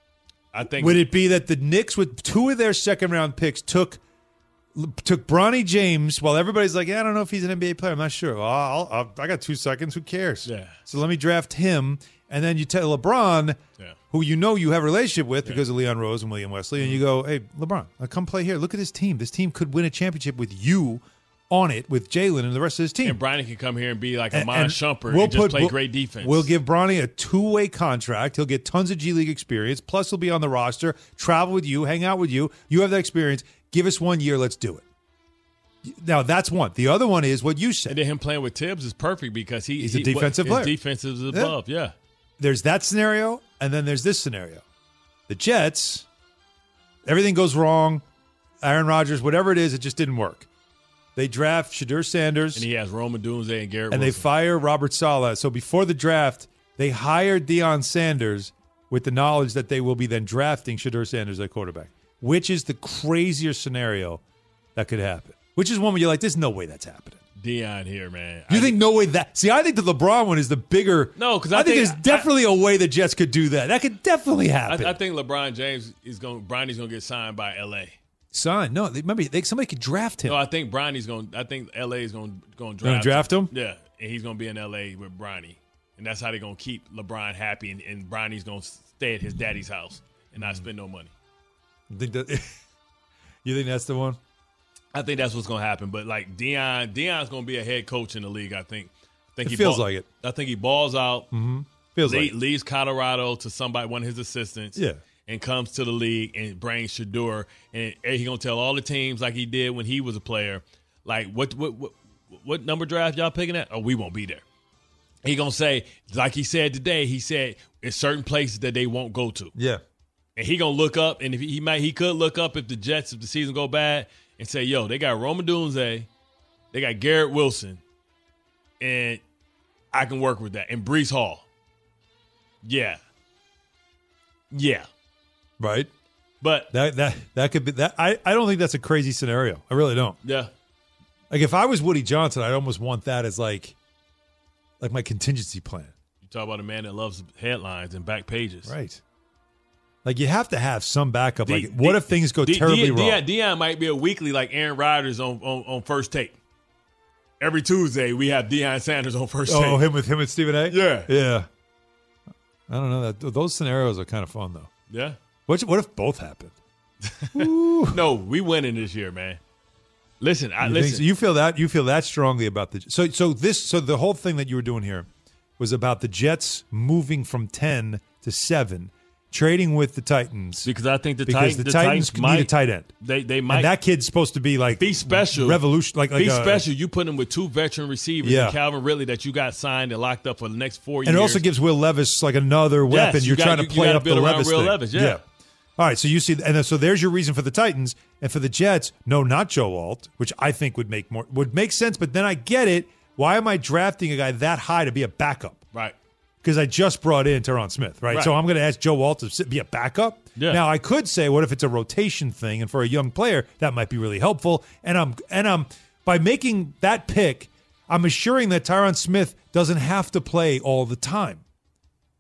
Speaker 4: I think
Speaker 3: Would it be that the Knicks, with two of their second round picks, took took Bronny James while everybody's like, yeah, I don't know if he's an N B A player. I'm not sure. Well, I'll, I'll, I got two seconds. Who cares?
Speaker 4: Yeah.
Speaker 3: So let me draft him. And then you tell LeBron,
Speaker 4: Yeah.
Speaker 3: who you know you have a relationship with because of Leon Rose and William Wesley, and you go, hey, LeBron, uh, come play here. Look at this team. This team could win a championship with you on it, with Jalen and the rest of his team.
Speaker 4: and Bronny can come here and be like a
Speaker 3: And-
Speaker 4: Amon
Speaker 3: and
Speaker 4: Shumpert
Speaker 3: we'll
Speaker 4: and just
Speaker 3: put-
Speaker 4: play
Speaker 3: we'll-
Speaker 4: great defense.
Speaker 3: We'll give Bronny a two-way contract. He'll get tons of G League experience. Plus, he'll be on the roster, travel with you, hang out with you. You have that experience. Give us one year. Let's do it. Now, that's one. The other one is what you said.
Speaker 4: And then him playing with Tibbs is perfect because he,
Speaker 3: He's a
Speaker 4: he-
Speaker 3: defensive
Speaker 4: his
Speaker 3: player.
Speaker 4: defense is above, yeah.
Speaker 3: There's that scenario, and then there's this scenario. The Jets, everything goes wrong. Aaron Rodgers, whatever it is, it just didn't work. They draft Shedeur Sanders.
Speaker 4: And he has Roman Dunze and Garrett
Speaker 3: and they
Speaker 4: Wilson.
Speaker 3: fire Robert Saleh. So before the draft, they hired Deion Sanders with the knowledge that they will be then drafting Shedeur Sanders at quarterback, which is the crazier scenario that could happen. Which is one where you're like, there's no way that's happening.
Speaker 4: Deion here, man.
Speaker 3: You
Speaker 4: I,
Speaker 3: think no way that? See, I think the LeBron one is the bigger.
Speaker 4: No, 'cause
Speaker 3: I,
Speaker 4: I
Speaker 3: think,
Speaker 4: think-
Speaker 3: there's definitely a way the Jets could do that. That could definitely
Speaker 4: I,
Speaker 3: happen.
Speaker 4: I think LeBron James is going. Bronny's going to get signed by L A.
Speaker 3: Son, no, they, remember they, somebody could draft him.
Speaker 4: No, I think Bronny's going. I think L A is going going to
Speaker 3: Gonna
Speaker 4: draft,
Speaker 3: draft him?
Speaker 4: Yeah, and he's going to be in L A with Bronny, and that's how they're going to keep LeBron happy, and, and Bronny's going to stay at his daddy's house and not spend no money.
Speaker 3: You think that? You think that's the one?
Speaker 4: I think that's what's going to happen. But like Deion, Deion's going to be a head coach in the league. I think. I think
Speaker 3: It
Speaker 4: he
Speaker 3: feels
Speaker 4: ball-
Speaker 3: like it.
Speaker 4: I think he balls out.
Speaker 3: Mm-hmm. Feels
Speaker 4: Le-
Speaker 3: like it.
Speaker 4: leaves Colorado to somebody, one of his assistants.
Speaker 3: Yeah.
Speaker 4: And comes to the league and brings Shedeur, and he gonna tell all the teams like he did when he was a player, like what what what, what number draft y'all picking at? Oh, we won't be there. He gonna say, like he said today, he said in certain places that they won't go to.
Speaker 3: Yeah.
Speaker 4: And he gonna look up, and if he, he might, he could look up if the Jets, if the season go bad, and say, yo, they got Roman Dunze, they got Garrett Wilson, and I can work with that. And Breece Hall. Yeah. Yeah.
Speaker 3: Right.
Speaker 4: But
Speaker 3: That that that could be that. I, I don't think that's a crazy scenario. I really don't.
Speaker 4: yeah.
Speaker 3: Like if I was Woody Johnson, I'd almost want that as like like my contingency plan.
Speaker 4: You talk about a man that loves headlines and back pages.
Speaker 3: Right. Like you have to have some backup.
Speaker 4: D-
Speaker 3: like what
Speaker 4: D-
Speaker 3: if things go
Speaker 4: D-
Speaker 3: terribly
Speaker 4: D-
Speaker 3: wrong?
Speaker 4: Deion, Deion might be a weekly like Aaron Rodgers on, on, on First Take. Every Tuesday we have Deion Sanders on First Take.
Speaker 3: Oh, him with him with Stephen A.
Speaker 4: Yeah.
Speaker 3: Yeah. I don't know. That those scenarios are kind of fun though.
Speaker 4: Yeah.
Speaker 3: What what if both happened?
Speaker 4: No, we winning this year, man. Listen, I
Speaker 3: You, think
Speaker 4: listen.
Speaker 3: so? You feel that you feel that strongly about the so so this so the whole thing that you were doing here was about the Jets moving from ten to seven, trading with the Titans
Speaker 4: because I think the
Speaker 3: because
Speaker 4: Titans,
Speaker 3: the,
Speaker 4: the
Speaker 3: Titans,
Speaker 4: Titans
Speaker 3: need a
Speaker 4: might
Speaker 3: tight end.
Speaker 4: they they might
Speaker 3: And that kid's supposed to be like
Speaker 4: be special,
Speaker 3: revolution, like like
Speaker 4: be
Speaker 3: a-
Speaker 4: special. You put him with two veteran receivers,
Speaker 3: Yeah.
Speaker 4: and Calvin Ridley that you got signed and locked up for the next four
Speaker 3: And
Speaker 4: years.
Speaker 3: it also gives Will Levis like another weapon.
Speaker 4: you
Speaker 3: You're
Speaker 4: got-
Speaker 3: trying to
Speaker 4: you- you
Speaker 3: play
Speaker 4: gotta
Speaker 3: up the
Speaker 4: build around
Speaker 3: Levis
Speaker 4: Will
Speaker 3: thing.
Speaker 4: Levis, yeah.
Speaker 3: All right, so you see, and then, so there's your reason for the Titans, and for the Jets, no, not Joe Alt, which I think would make more would make sense. But then I get it. Why am I drafting a guy that high to be a backup?
Speaker 4: right.
Speaker 3: Because I just brought in Tyron Smith, right?
Speaker 4: Right.
Speaker 3: So I'm going to ask Joe Alt to sit, be a backup.
Speaker 4: Yeah.
Speaker 3: Now I could say, what if it's a rotation thing, and for a young player that might be really helpful. And I'm and I'm by making that pick, I'm assuring that Tyron Smith doesn't have to play all the time.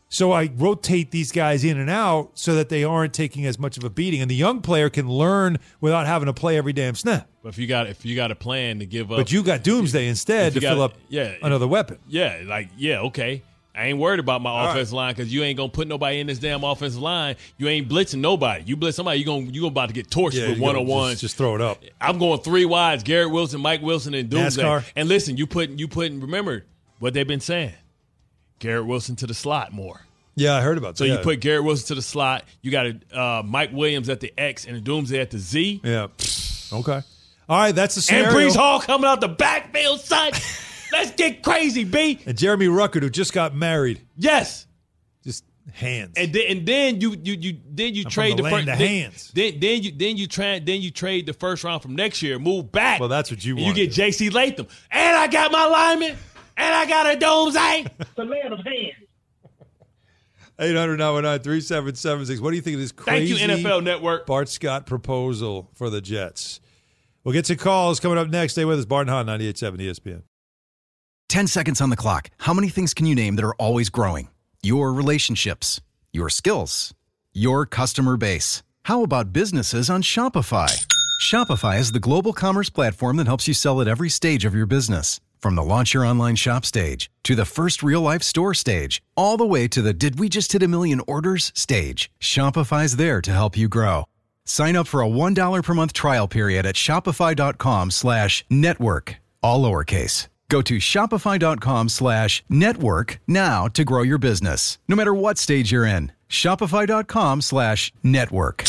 Speaker 3: So I rotate these guys in and out so that they aren't taking as much of a beating, and the young player can learn without having to play every damn snap.
Speaker 4: But if you got if you got a plan to give up,
Speaker 3: But you got Doomsday instead to
Speaker 4: got,
Speaker 3: fill up
Speaker 4: yeah,
Speaker 3: another weapon.
Speaker 4: Yeah, like yeah, okay. I ain't worried about my
Speaker 3: All
Speaker 4: offensive
Speaker 3: right.
Speaker 4: line because you ain't gonna put nobody in this damn offensive line. You ain't blitzing nobody. You blitz somebody, you gonna you about to get torched
Speaker 3: Yeah,
Speaker 4: with
Speaker 3: you
Speaker 4: one
Speaker 3: gotta
Speaker 4: on one.
Speaker 3: Just, just throw it up.
Speaker 4: I'm going three wides: Garrett Wilson, Mike Wilson, and Doomsday.
Speaker 3: NASCAR.
Speaker 4: And listen, you put you putting. Remember what they've been saying: Garrett Wilson to the slot more.
Speaker 3: Yeah, I heard about that.
Speaker 4: So
Speaker 3: yeah.
Speaker 4: you put Garrett Wilson to the slot. You got a, uh, Mike Williams at the X and Doomsday at the Z.
Speaker 3: Yeah. Okay. All right, that's the scenario.
Speaker 4: And Brees Hall coming out the backfield, son. Let's get crazy, B.
Speaker 3: And Jeremy Ruckert, who just got married.
Speaker 4: Yes.
Speaker 3: Just hands.
Speaker 4: And then, and then you you you then you
Speaker 3: I'm
Speaker 4: trade
Speaker 3: from
Speaker 4: the,
Speaker 3: the
Speaker 4: first
Speaker 3: land of
Speaker 4: then,
Speaker 3: hands.
Speaker 4: Then then you then you tra- then you trade the first round from next year, move back.
Speaker 3: Well, that's what you
Speaker 4: and
Speaker 3: want.
Speaker 4: you get J C Latham, and I got my lineman, and I got a Doomsday.
Speaker 6: The man of hands.
Speaker 3: eight hundred nine nine three seven seven six. What do you think of this crazy
Speaker 4: Thank you, N F L Network.
Speaker 3: Bart Scott proposal for the Jets? We'll get to calls coming up next. Stay with us. Bart and Hahn, ninety-eight point seven E S P N.
Speaker 10: Ten seconds on the clock. How many things can you name that are always growing? Your relationships, your skills, your customer base. How about businesses on Shopify? Shopify is the global commerce platform that helps you sell at every stage of your business. From the launch your online shop stage to the first real-life store stage, all the way to the did we just hit a million orders stage. Shopify's there to help you grow. Sign up for a one dollar per month trial period at shopify.com slash network, all lowercase. Go to shopify.com slash network now to grow your business, no matter what stage you're in. Shopify.com slash network.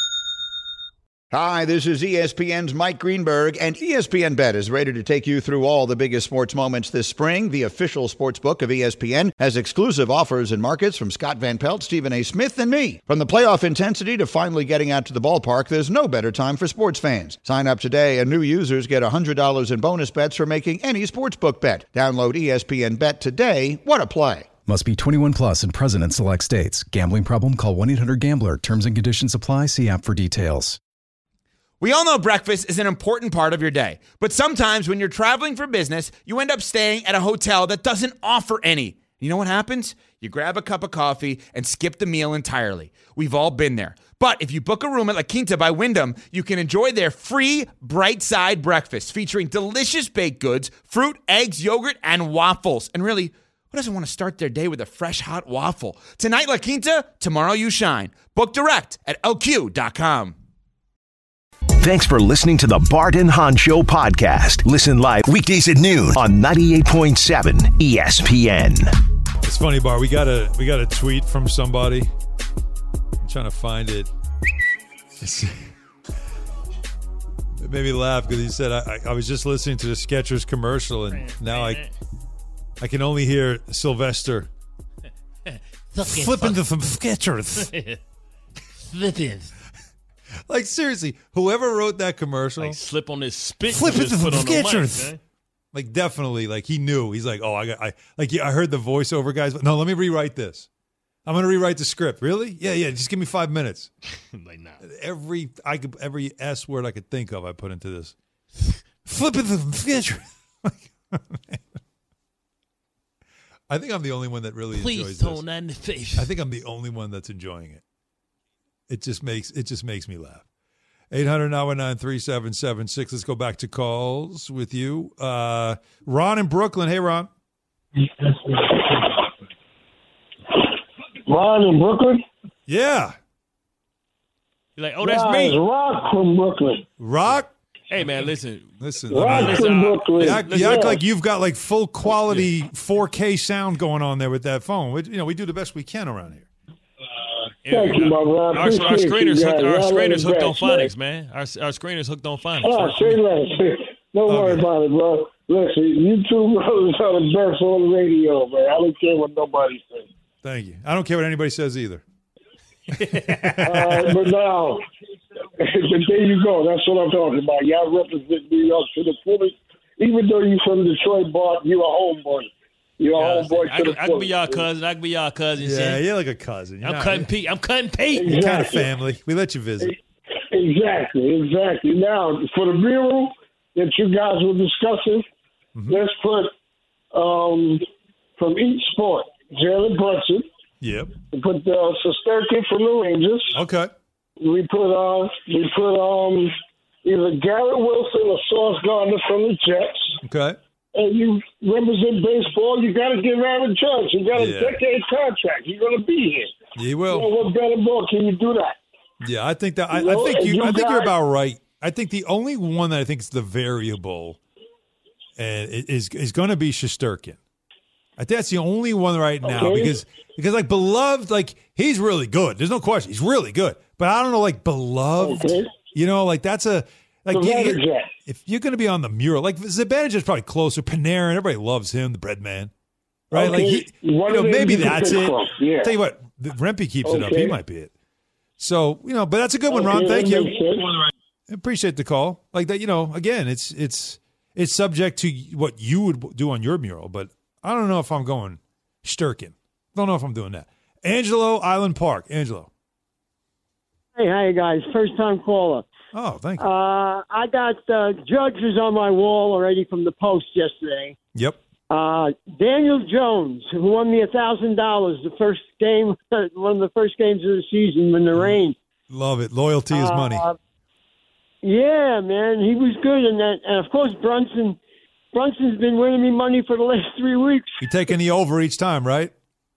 Speaker 11: Hi, this is E S P N's Mike Greenberg, and E S P N Bet is ready to take you through all the biggest sports moments this spring. The official sports book of E S P N has exclusive offers and markets from Scott Van Pelt, Stephen A. Smith, and me. From the playoff intensity to finally getting out to the ballpark, there's no better time for sports fans. Sign up today, and new users get one hundred dollars in bonus bets for making any sportsbook bet. Download E S P N Bet today. What a play.
Speaker 10: Must be twenty-one plus and present in select states. Gambling problem? Call one eight hundred gambler. Terms and conditions apply. See app for details.
Speaker 12: We all know breakfast is an important part of your day, but sometimes when you're traveling for business, you end up staying at a hotel that doesn't offer any. You know what happens? You grab a cup of coffee and skip the meal entirely. We've all been there. But if you book a room at La Quinta by Wyndham, you can enjoy their free Bright Side breakfast featuring delicious baked goods, fruit, eggs, yogurt, and waffles. And really, who doesn't want to start their day with a fresh, hot waffle? Tonight, La Quinta, tomorrow you shine. Book direct at L Q dot com.
Speaker 2: Thanks for listening to the Bart and Hahn Show podcast. Listen live weekdays at noon on ninety-eight point seven E S P N.
Speaker 3: It's funny, Bart. We got a we got a tweet from somebody. I'm trying to find it. It's, it made me laugh because he said, I, I, I was just listening to the Skechers commercial, and now I I can only hear Sylvester flipping to some Skechers.
Speaker 4: Flipping.
Speaker 3: Like, seriously, whoever wrote that commercial.
Speaker 4: Like, slip on this spit.
Speaker 3: Flip it to
Speaker 4: put
Speaker 3: the
Speaker 4: on the mic,
Speaker 3: Skechers.
Speaker 4: man.
Speaker 3: Like, definitely, like, he knew. He's like, oh, I got, I, like, yeah, I heard the voiceover guys, but no, let me rewrite this. I'm going to rewrite the script. Really? Yeah, yeah, just give me five minutes.
Speaker 4: Like, nah.
Speaker 3: Every, I could, every S word I could think of, I put into this. Flip it to the Skechers. I think I'm the only one that really
Speaker 4: Please
Speaker 3: enjoys
Speaker 4: don't
Speaker 3: this.
Speaker 4: that in the face.
Speaker 3: I think I'm the only one that's enjoying it. It just makes it just makes me laugh. eight hundred nine one nine three seven seven six. Let's go back to calls with you. Uh, Ron in Brooklyn. Hey, Ron.
Speaker 13: Ron in Brooklyn?
Speaker 3: Yeah.
Speaker 4: You're like, oh, that's
Speaker 13: Guys,
Speaker 4: me.
Speaker 13: Rock from Brooklyn.
Speaker 3: Rock?
Speaker 4: Hey, man, listen.
Speaker 3: Listen.
Speaker 13: Rock
Speaker 3: listen,
Speaker 13: from
Speaker 3: uh,
Speaker 13: Brooklyn.
Speaker 3: You act, you
Speaker 13: Yeah.
Speaker 3: act like you've got like full quality four K sound going on there with that phone. We, you know, we do the best we can around here.
Speaker 13: Thank you, my brother.
Speaker 4: Our, our
Speaker 13: Appreciate
Speaker 4: screeners,
Speaker 13: you
Speaker 4: hooked,
Speaker 13: guys.
Speaker 4: our
Speaker 13: Y'all
Speaker 4: screeners
Speaker 13: are the
Speaker 4: hooked on
Speaker 13: best,
Speaker 4: phonics, man. Our, our screeners hooked on phonics.
Speaker 13: Oh, say less. Don't worry about it, bro. Listen, you two brothers are the best on the radio, man. I don't care what nobody says.
Speaker 3: Thank you. I don't care what anybody says either.
Speaker 13: uh, but now, but there you go. That's what I'm talking about. Y'all represent New York to the fullest. Even though you're from Detroit, Bart, you're a homeboy. You're a homeboy
Speaker 4: I,
Speaker 13: to
Speaker 4: can,
Speaker 13: the
Speaker 4: I can
Speaker 13: fullest.
Speaker 4: be y'all cousin. I can be y'all cousin.
Speaker 3: Yeah,
Speaker 4: son.
Speaker 3: you're like a cousin. You're
Speaker 4: I'm
Speaker 3: not-
Speaker 4: cutting Pete. I'm cutting Pete.
Speaker 3: You're kind of
Speaker 13: Exactly.
Speaker 3: family. We let you visit.
Speaker 13: Exactly, exactly. Now, for the mural that you guys were discussing,
Speaker 3: Mm-hmm.
Speaker 13: let's put um, from each sport, Jalen Brunson,
Speaker 3: Yep.
Speaker 13: We put uh, Shesterkin from the Rangers.
Speaker 3: Okay.
Speaker 13: We put uh, we put um, either Garrett Wilson or Sauce Gardner from the Jets.
Speaker 3: Okay.
Speaker 13: And you represent baseball, you got to give Aaron Judge. You got a
Speaker 3: Yeah.
Speaker 13: decade contract. You're going to be here.
Speaker 3: You will.
Speaker 13: You know, what better ball can you do that?
Speaker 3: Yeah, I think that I,
Speaker 13: You know,
Speaker 3: I think
Speaker 13: and
Speaker 3: you
Speaker 13: you
Speaker 3: I think
Speaker 13: got-
Speaker 3: you're about right. I think the only one that I think is the variable and is is going to be Shesterkin. I think that's the only one right now
Speaker 13: Okay.
Speaker 3: because because like beloved, like he's really good. There's no question, he's really good. But I don't know, like beloved,
Speaker 13: Okay.
Speaker 3: you know, like that's a like you- you-
Speaker 13: Zibanejad.
Speaker 3: if you're going to be on the mural, like Zibanejad is probably closer. Panarin, everybody loves him, the bread man, right? Like
Speaker 13: Okay.
Speaker 3: he,
Speaker 13: One
Speaker 3: you know,
Speaker 13: of them
Speaker 3: maybe
Speaker 13: you can
Speaker 3: that's
Speaker 13: pick
Speaker 3: it.
Speaker 13: from. Yeah.
Speaker 3: Tell you what, the Rempe keeps it up. He
Speaker 13: Okay.
Speaker 3: might be it. So you know, but that's a good one,
Speaker 13: Okay,
Speaker 3: Ron. Thank
Speaker 13: that
Speaker 3: you.
Speaker 13: makes sense.
Speaker 3: Appreciate the call. Like that, you know. Again, it's it's it's subject to what you would do on your mural, but I don't know if I'm going Shesterkin. Don't know if I'm doing that. Angelo, Island Park. Angelo.
Speaker 14: Hey, how you guys? First time caller.
Speaker 3: Oh, thank you.
Speaker 14: Uh, I got uh, judges on my wall already from the Post yesterday.
Speaker 3: Yep.
Speaker 14: Uh, Daniel Jones, who won me a thousand dollars the first game, one of the first games of the season when the rain.
Speaker 3: Love it. Loyalty is money.
Speaker 14: Uh, yeah, man, he was good, and that, and of course Brunson. Brunson's been winning me money for the last three weeks.
Speaker 3: You taking the over each time, right?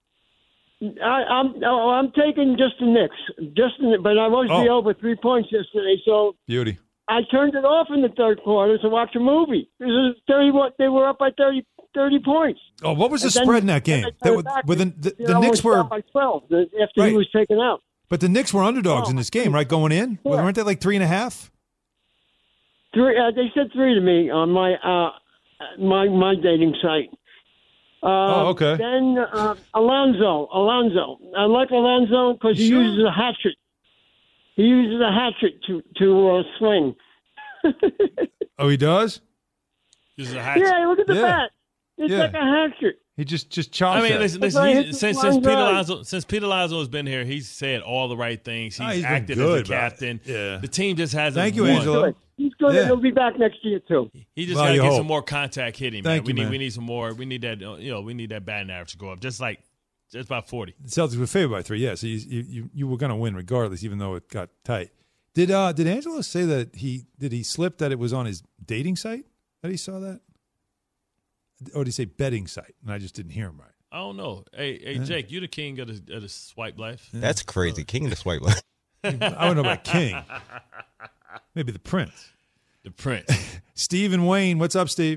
Speaker 14: I, I'm oh, I'm taking just the Knicks, just the, but I was the
Speaker 3: Oh.
Speaker 14: over three points yesterday, so
Speaker 3: Beauty.
Speaker 14: I turned it off in the third quarter to watch a movie. It was thirty. What they were up by thirty, thirty points.
Speaker 3: Oh, what was the
Speaker 14: And then-
Speaker 3: spread in that game?
Speaker 14: then
Speaker 3: That
Speaker 14: I turned
Speaker 3: was-
Speaker 14: back
Speaker 3: with the,
Speaker 14: and
Speaker 3: the,
Speaker 14: they
Speaker 3: the
Speaker 14: almost
Speaker 3: Knicks were,
Speaker 14: down by twelve after
Speaker 3: Right.
Speaker 14: he was taken out.
Speaker 3: but the Knicks were underdogs in this game, right? Going in,
Speaker 14: Yeah.
Speaker 3: weren't they like three and a half?
Speaker 14: Three. Uh, they said three to me on my uh, my my dating site. Uh,
Speaker 3: Oh, okay.
Speaker 14: Then uh, Alonzo, Alonzo. I like Alonzo because he uses a hatchet. He uses a hatchet to to uh, swing.
Speaker 3: Oh, he does.
Speaker 4: Uses a
Speaker 14: Yeah, look at the
Speaker 3: Yeah.
Speaker 14: bat. It's
Speaker 3: Yeah.
Speaker 14: like a hatchet.
Speaker 3: He just just chops.
Speaker 4: I mean,
Speaker 3: at it.
Speaker 4: listen,
Speaker 14: That's
Speaker 4: listen
Speaker 14: why I
Speaker 4: he,
Speaker 14: hit the
Speaker 4: since
Speaker 14: line
Speaker 4: since Peter
Speaker 14: drive.
Speaker 4: Lazo since Peter Lazo has been here, he's said all the right things. He's,
Speaker 3: Ah, he's been
Speaker 4: acted
Speaker 3: good,
Speaker 4: as a
Speaker 3: bro.
Speaker 4: captain.
Speaker 3: Yeah.
Speaker 4: The team just hasn't.
Speaker 3: Thank you,
Speaker 4: won.
Speaker 3: Angelo.
Speaker 14: Good. He's good,
Speaker 3: Yeah.
Speaker 14: and he'll be back next year too.
Speaker 4: He just
Speaker 3: Well,
Speaker 4: got to
Speaker 3: you
Speaker 4: get
Speaker 3: hope.
Speaker 4: some more contact hitting.
Speaker 3: Thank
Speaker 4: man. We
Speaker 3: you,
Speaker 4: need
Speaker 3: man.
Speaker 4: we need some more. We need that. uh, You know, we need that batting average to go up. Just like just about forty.
Speaker 3: The Celtics were favored by three. Yeah, so you you, you, you were going to win regardless, even though it got tight. Did uh did Angelo say that he did he slip that it was on his dating site that he saw that, or did he say betting site? And I just didn't hear him right.
Speaker 4: I don't know. Hey, hey, Jake, you the king of the, of the swipe life.
Speaker 15: That's crazy. King of the swipe left.
Speaker 3: I don't know about King. Maybe the Prince.
Speaker 4: The Prince.
Speaker 3: Steve and Wayne, what's up, Steve?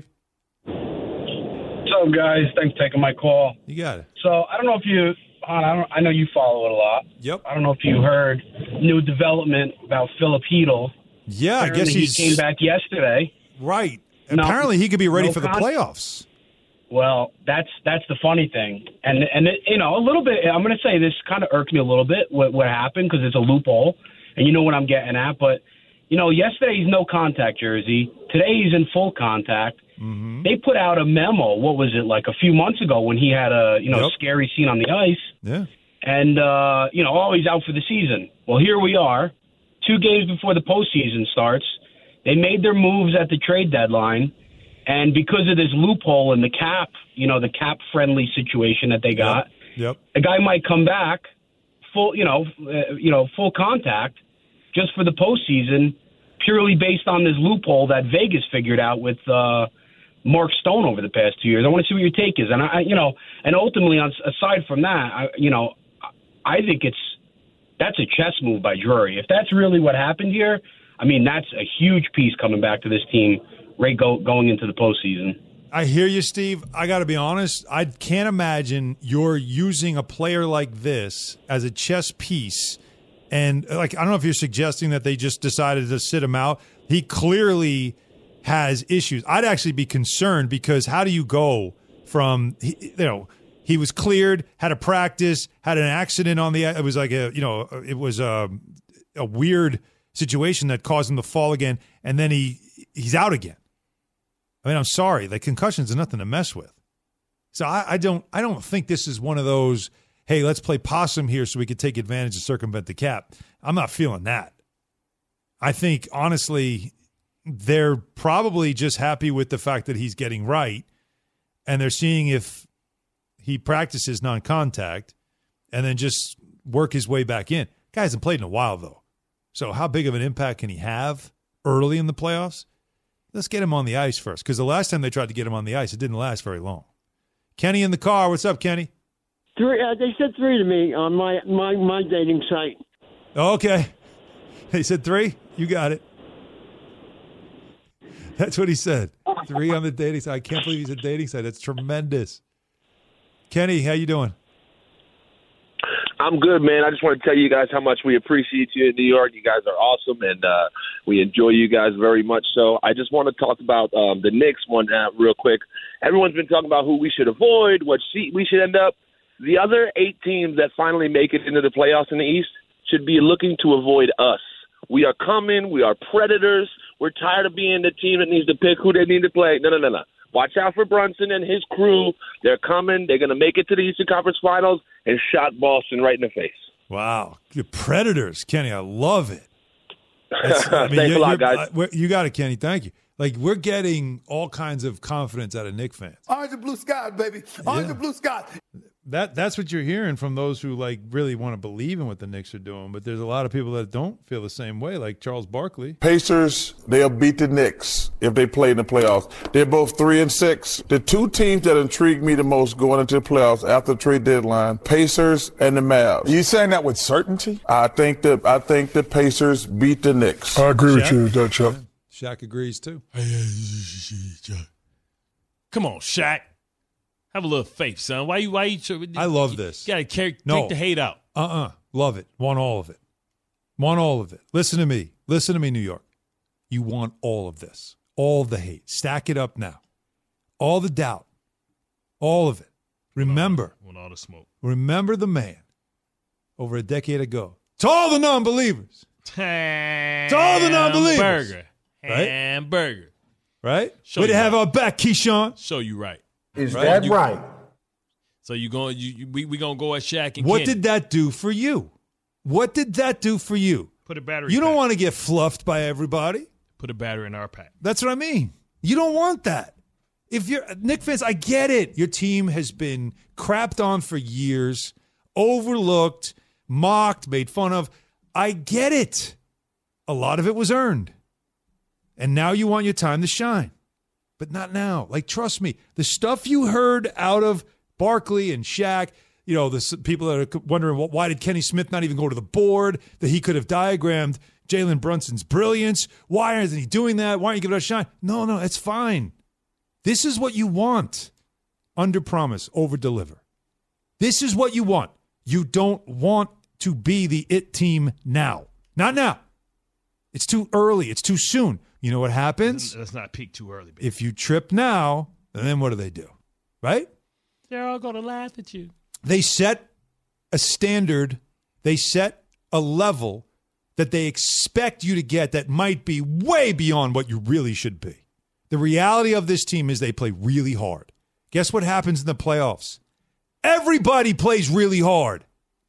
Speaker 16: What's up, guys? Thanks for taking my call.
Speaker 3: You got it.
Speaker 16: So I don't know if you, Hon, I, don't, I know you follow it a lot.
Speaker 3: Yep.
Speaker 16: I don't know if you heard new development about Philip Hedl.
Speaker 3: Yeah, I guess
Speaker 16: Apparently
Speaker 3: he's
Speaker 16: he came back yesterday.
Speaker 3: Right.
Speaker 16: No-
Speaker 3: Apparently, he could be ready
Speaker 16: no
Speaker 3: for the
Speaker 16: con-
Speaker 3: playoffs.
Speaker 16: Well, that's that's the funny thing, and and it, you know a little bit. I'm going to say this kind of irked me a little bit what what happened because it's a loophole, and you know what I'm getting at. But you know, yesterday he's no contact jersey. Today he's in full contact.
Speaker 3: Mm-hmm.
Speaker 16: They put out a memo. What was it like a few months ago when he had a you know
Speaker 3: Yep.
Speaker 16: scary scene on the ice?
Speaker 3: Yeah.
Speaker 16: And, uh, you know, oh, he's out for the season. Well, here we are, two games before the postseason starts. They made their moves at the trade deadline. And because of this loophole in the cap, you know, the cap-friendly situation that they got,
Speaker 3: Yep.
Speaker 16: a guy might come back full, you know, uh, you know, full contact just for the postseason purely based on this loophole that Vegas figured out with uh, Mark Stone over the past two years. I want to see what your take is. And, I, you know, and ultimately, on, aside from that, I, you know, I think it's that's a chess move by Drury. If that's really what happened here, I mean, that's a huge piece coming back to this team right go, going into the postseason.
Speaker 3: I hear you, Steve. I got to be honest. I can't imagine you're using a player like this as a chess piece. And, like, I don't know if you're suggesting that they just decided to sit him out. He clearly has issues. I'd actually be concerned because how do you go from, you know, he was cleared, had a practice, had an accident on the, it was like a, you know, it was a, a weird situation that caused him to fall again. And then he he's out again. I mean, I'm sorry, the concussions are nothing to mess with. So I, I don't I don't think this is one of those, hey, let's play possum here so we could take advantage and circumvent the cap. I'm not feeling that. I think, honestly, they're probably just happy with the fact that he's getting right, and they're seeing if he practices non-contact, and then just work his way back in. Guy hasn't played in a while, though. So how big of an impact can he have early in the playoffs? Let's get him on the ice first, because the last time they tried to get him on the ice, it didn't last very long. Kenny in the car. What's up, Kenny?
Speaker 14: Three. Uh, they said three to me on my, my, my dating site.
Speaker 3: Okay. They said three? You got it. That's what he said. Three on the dating site. I can't believe he's a dating site. That's tremendous. Kenny, how you doing?
Speaker 17: I'm good, man. I just want to tell you guys how much we appreciate you in New York. You guys are awesome, and uh, we enjoy you guys very much. So I just want to talk about um, the Knicks one uh, real quick. Everyone's been talking about who we should avoid, what seat we should end up. The other eight teams that finally make it into the playoffs in the East should be looking to avoid us. We are coming. We are predators. We're tired of being the team that needs to pick who they need to play. No, no, no, no. Watch out for Brunson and his crew. They're coming. They're going to make it to the Eastern Conference Finals and shot Boston right in the face.
Speaker 3: Wow. The Predators, Kenny. I love it. I mean,
Speaker 17: Thanks a lot, guys.
Speaker 3: You got it, Kenny. Thank you. Like, we're getting all kinds of confidence out of Knicks fans.
Speaker 18: Orange and blue sky, baby. Orange
Speaker 3: Yeah.
Speaker 18: and blue sky.
Speaker 3: That That's what you're hearing from those who, like, really want to believe in what the Knicks are doing. But there's a lot of people that don't feel the same way, like Charles Barkley.
Speaker 19: Pacers, they'll beat the Knicks if they play in the playoffs. They're both three and six. The two teams that intrigue me the most going into the playoffs after the trade deadline, Pacers and the Mavs.
Speaker 18: Are you saying that with certainty?
Speaker 19: I think that I think the Pacers beat the Knicks.
Speaker 18: I agree
Speaker 3: Shaq?
Speaker 18: with you, Chuck.
Speaker 3: Shaq agrees, too.
Speaker 4: Come on, Shaq. Have a little faith, son. Why you? Why you?
Speaker 3: I love this.
Speaker 4: You gotta take
Speaker 3: No.
Speaker 4: the hate out.
Speaker 3: Uh-uh. Love it. Want all of it. Want all of it. Listen to me. Listen to me, New York. You want all of this. All the hate. Stack it up now. All the doubt. All of it. Remember.
Speaker 4: Want all the smoke.
Speaker 3: Remember the man over a decade ago. To all the non-believers. To all the non-believers.
Speaker 4: Hamburger.
Speaker 3: Right?
Speaker 4: Hamburger.
Speaker 3: Right?
Speaker 4: Show
Speaker 3: Way to
Speaker 4: you
Speaker 3: have
Speaker 4: right.
Speaker 3: our back, Keyshawn.
Speaker 4: Show you right.
Speaker 18: Is
Speaker 3: Right?
Speaker 18: that
Speaker 4: You-
Speaker 18: right?
Speaker 4: So you going? You, you we we gonna go at Shaq and
Speaker 3: What
Speaker 4: Kenny.
Speaker 3: did that do for you? What did that do for you?
Speaker 4: Put a battery.
Speaker 3: You don't
Speaker 4: pack.
Speaker 3: want to get fluffed by everybody.
Speaker 4: Put a battery in our pack.
Speaker 3: That's what I mean. You don't want that. If you're Knicks fans, I get it. Your team has been crapped on for years, overlooked, mocked, made fun of. I get it. A lot of it was earned. And now you want your time to shine. But not now. Like, trust me, the stuff you heard out of Barkley and Shaq, you know, the s- people that are wondering, well, why did Kenny Smith not even go to the board, that he could have diagrammed Jalen Brunson's brilliance? Why isn't he doing that? Why aren't you giving it a shine? No, no, it's fine. This is what you want. Under promise, over deliver. This is what you want. You don't want to be the it team now. Not now. It's too early. It's too soon. You know what happens?
Speaker 4: Let's not peak too early, baby.
Speaker 3: If you trip now, then what do they do? Right?
Speaker 4: They're all gonna laugh at you.
Speaker 3: They set a standard, they set a level that they expect you to get that might be way beyond what you really should be. The reality of this team is they play really hard. Guess what happens in the playoffs? Everybody plays really hard.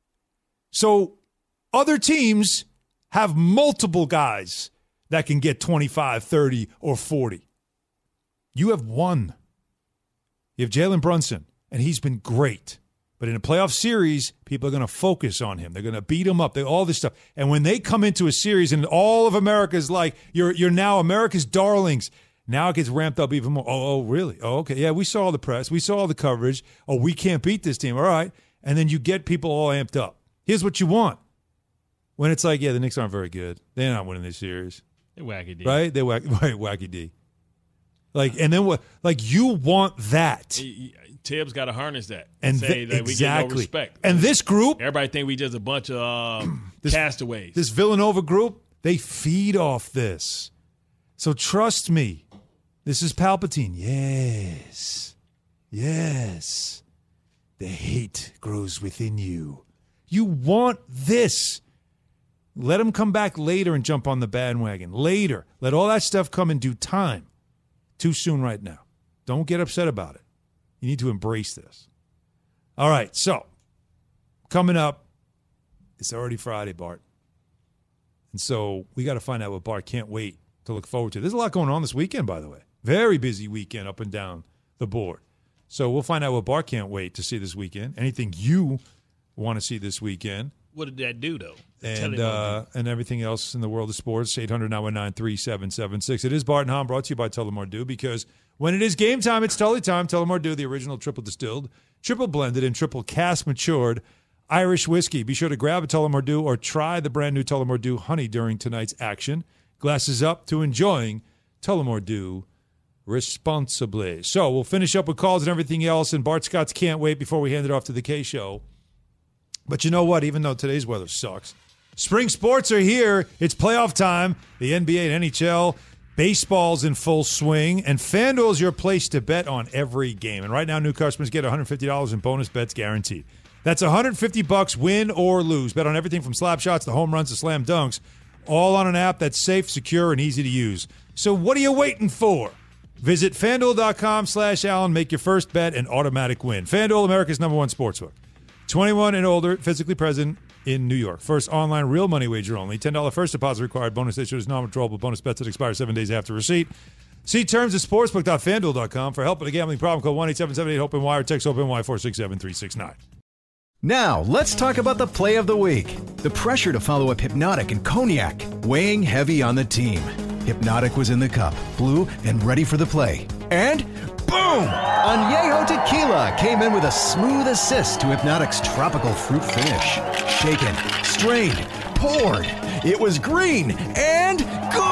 Speaker 3: So other teams have multiple guys that can get twenty-five, thirty, or forty. You have one. You have Jalen Brunson, and he's been great. But in a playoff series, people are going to focus on him. They're going to beat him up. They, all this stuff. And when they come into a series and all of America is like, you're you're now America's darlings, now it gets ramped up even more. Oh, oh, really? Oh, okay. Yeah, we saw the press. We saw all the coverage. Oh, we can't beat this team. All right. And then you get people all amped up. Here's what you want. When it's like, yeah, the Knicks aren't very good. They're not winning this series.
Speaker 4: They're wacky D.
Speaker 3: Right? They're wacky, right, wacky D. Like, and then what? Like, you want that.
Speaker 4: Tibbs got to harness that
Speaker 3: And
Speaker 4: say
Speaker 3: th-
Speaker 4: that we get no
Speaker 3: exactly.
Speaker 4: respect.
Speaker 3: And this group,
Speaker 4: everybody think we just a bunch of uh,
Speaker 3: this,
Speaker 4: castaways.
Speaker 3: This Villanova group, they feed off this. So trust me, this is Palpatine. Yes, yes. The hate grows within you. You want this. Let them come back later and jump on the bandwagon. Later. Let all that stuff come in due time. Too soon right now. Don't get upset about it. You need to embrace this. All right, so coming up, it's already Friday, Bart. And so we got to find out what Bart can't wait to look forward to. There's a lot going on this weekend, by the way. Very busy weekend up and down the board. So we'll find out what Bart can't wait to see this weekend. Anything you want to see this weekend.
Speaker 4: What did that do, though? Tell
Speaker 3: And
Speaker 4: him
Speaker 3: uh, and everything else in the world of sports, eight hundred nine one nine three seven seven six. It is Bart and Hahn, brought to you by Tullamore Dew, because when it is game time, it's Tully time. Tullamore Dew, the original triple distilled, triple blended, and triple cask matured Irish whiskey. Be sure to grab a Tullamore Dew or try the brand new Tullamore Dew Honey during tonight's action. Glasses up to enjoying Tullamore Dew responsibly. So we'll finish up with calls and everything else, and Bart Scotts can't wait before we hand it off to the K-Show. But you know what? Even though today's weather sucks, spring sports are here. It's playoff time. The N B A and N H L, baseball's in full swing, and FanDuel is your place to bet on every game. And right now, new customers get one hundred fifty dollars in bonus bets guaranteed. That's one hundred fifty bucks, win or lose. Bet on everything from slap shots to home runs to slam dunks, all on an app that's safe, secure, and easy to use. So what are you waiting for? Visit FanDuel.com slash Allen. Make your first bet an automatic win. FanDuel, America's number one sportsbook. twenty-one and older, physically present in New York. First online real money wager only. ten dollars first deposit required. Bonus issued is non-withdrawable bonus bets that expire seven days after receipt. See terms at sportsbook dot fan duel dot com. For help with a gambling problem, call one eight seven seven eight open Y or text OPENY four six seven three six nine.
Speaker 10: Now, let's talk about the play of the week. The pressure to follow up Hypnotic and Cognac, weighing heavy on the team. Hypnotic was in the cup, blue, and ready for the play. And boom! Añejo Tequila came in with a smooth assist to Hypnotic's tropical fruit finish. Shaken, strained, poured. It was green and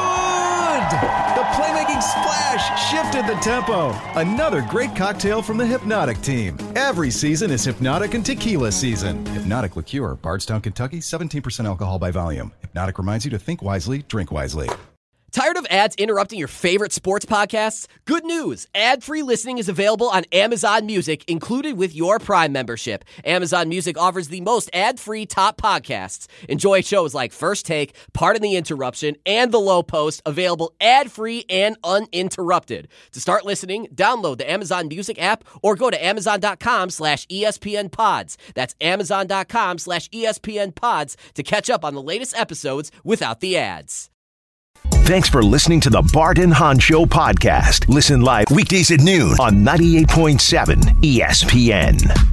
Speaker 10: good! The playmaking splash shifted the tempo. Another great cocktail from the Hypnotic team. Every season is Hypnotic and Tequila season. Hypnotic Liqueur, Bardstown, Kentucky, seventeen percent alcohol by volume. Hypnotic reminds you to think wisely, drink wisely.
Speaker 20: Tired of ads interrupting your favorite sports podcasts? Good news! Ad-free listening is available on Amazon Music, included with your Prime membership. Amazon Music offers the most ad-free top podcasts. Enjoy shows like First Take, Pardon the Interruption, and The Low Post, available ad-free and uninterrupted. To start listening, download the Amazon Music app or go to amazon.com slash ESPN pods. That's amazon.com slash ESPN pods to catch up on the latest episodes without the ads.
Speaker 2: Thanks for listening to the Bart and Hahn Show podcast. Listen live weekdays at noon on ninety-eight point seven E S P N.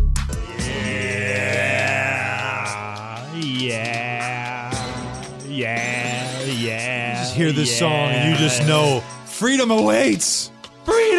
Speaker 4: Yeah, yeah, yeah, yeah.
Speaker 3: You just hear this
Speaker 4: yeah.
Speaker 3: song and you just know freedom awaits.
Speaker 4: Freedom!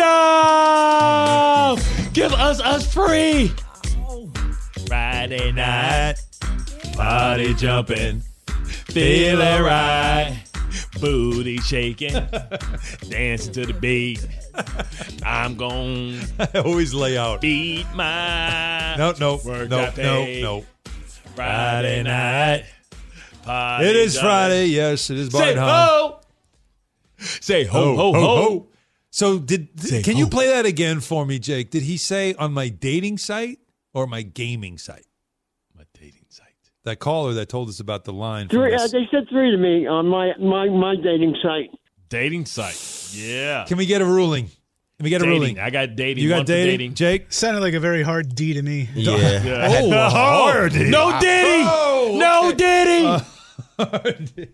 Speaker 4: Give us us free. Friday night, party jumping, feeling right. Booty shaking, dancing to the beat. I'm gon'
Speaker 3: I always lay out.
Speaker 4: Beat my
Speaker 3: No, no,
Speaker 4: work
Speaker 3: no,
Speaker 4: I paid.
Speaker 3: no, no.
Speaker 4: Friday night. Party
Speaker 3: It is
Speaker 4: jumping.
Speaker 3: Friday. Yes, it is Bart
Speaker 4: Say
Speaker 3: and Hahn.
Speaker 4: ho. Say ho, ho, ho. ho.
Speaker 3: So did
Speaker 4: Say
Speaker 3: can
Speaker 4: ho.
Speaker 3: you play that again for me, Jake? Did he say on my dating site or my gaming site?
Speaker 4: My dating site.
Speaker 3: That caller that told us about the line. from
Speaker 14: Three.
Speaker 3: this-
Speaker 14: Uh, they said three to me on my my my dating site.
Speaker 4: Dating site. Yeah.
Speaker 3: Can we get a ruling? Can we get
Speaker 4: Dating.
Speaker 3: a ruling?
Speaker 4: I got dating.
Speaker 3: You got
Speaker 4: One for
Speaker 3: dating?
Speaker 4: dating.
Speaker 3: Jake?
Speaker 8: Sounded like a very hard D to me.
Speaker 15: Yeah.
Speaker 4: Yeah.
Speaker 3: Oh, a hard D.
Speaker 4: No
Speaker 3: Wow.
Speaker 4: Diddy.
Speaker 3: Oh,
Speaker 4: No
Speaker 3: okay.
Speaker 4: Diddy.
Speaker 3: Uh, hard D.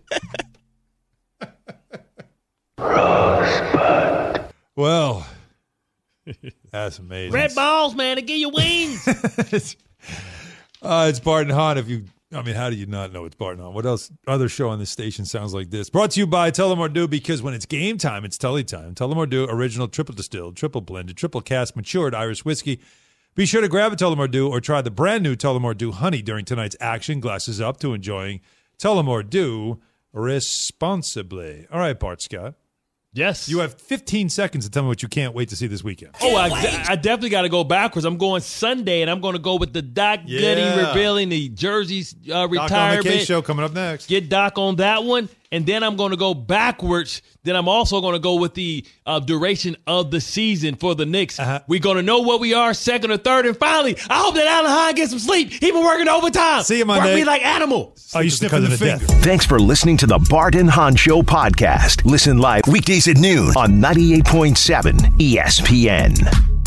Speaker 3: Well, that's amazing.
Speaker 4: Red balls, man, to give you wings.
Speaker 3: Uh, it's Bart and Hahn. If you, I mean, how do you not know it's Bart and Hahn? What else? Other show on this station sounds like this. Brought to you by Tullamore Dew, because when it's game time, it's Tully time. Tullamore Dew, original triple distilled, triple blended, triple cask matured Irish whiskey. Be sure to grab a Tullamore Dew or try the brand new Tullamore Dew Honey during tonight's action. Glasses up to enjoying Tullamore Dew responsibly. All right, Bart Scott.
Speaker 4: Yes.
Speaker 3: You have fifteen seconds to tell me what you can't wait to see this weekend.
Speaker 4: Oh, I, I definitely got to go backwards. I'm going Sunday, and I'm going to go with the Doc
Speaker 3: Yeah.
Speaker 4: Goody revealing the Jersey's uh,
Speaker 3: Doc
Speaker 4: retirement.
Speaker 3: on the K Show coming up next.
Speaker 4: Get Doc on that one, and then I'm going to go backwards. Then I'm also going to go with the uh, duration of the season for the Knicks.
Speaker 3: Uh-huh.
Speaker 4: We're going to know what we are, second or third, and finally, I hope that Alan Hahn gets some sleep. He been working overtime.
Speaker 3: See you Monday.
Speaker 4: Work me like animal.
Speaker 3: Oh, you sniffing the finger.
Speaker 2: Thanks for listening to the Bart and Hahn Show podcast. Listen live weekdays at noon on ninety-eight point seven E S P N.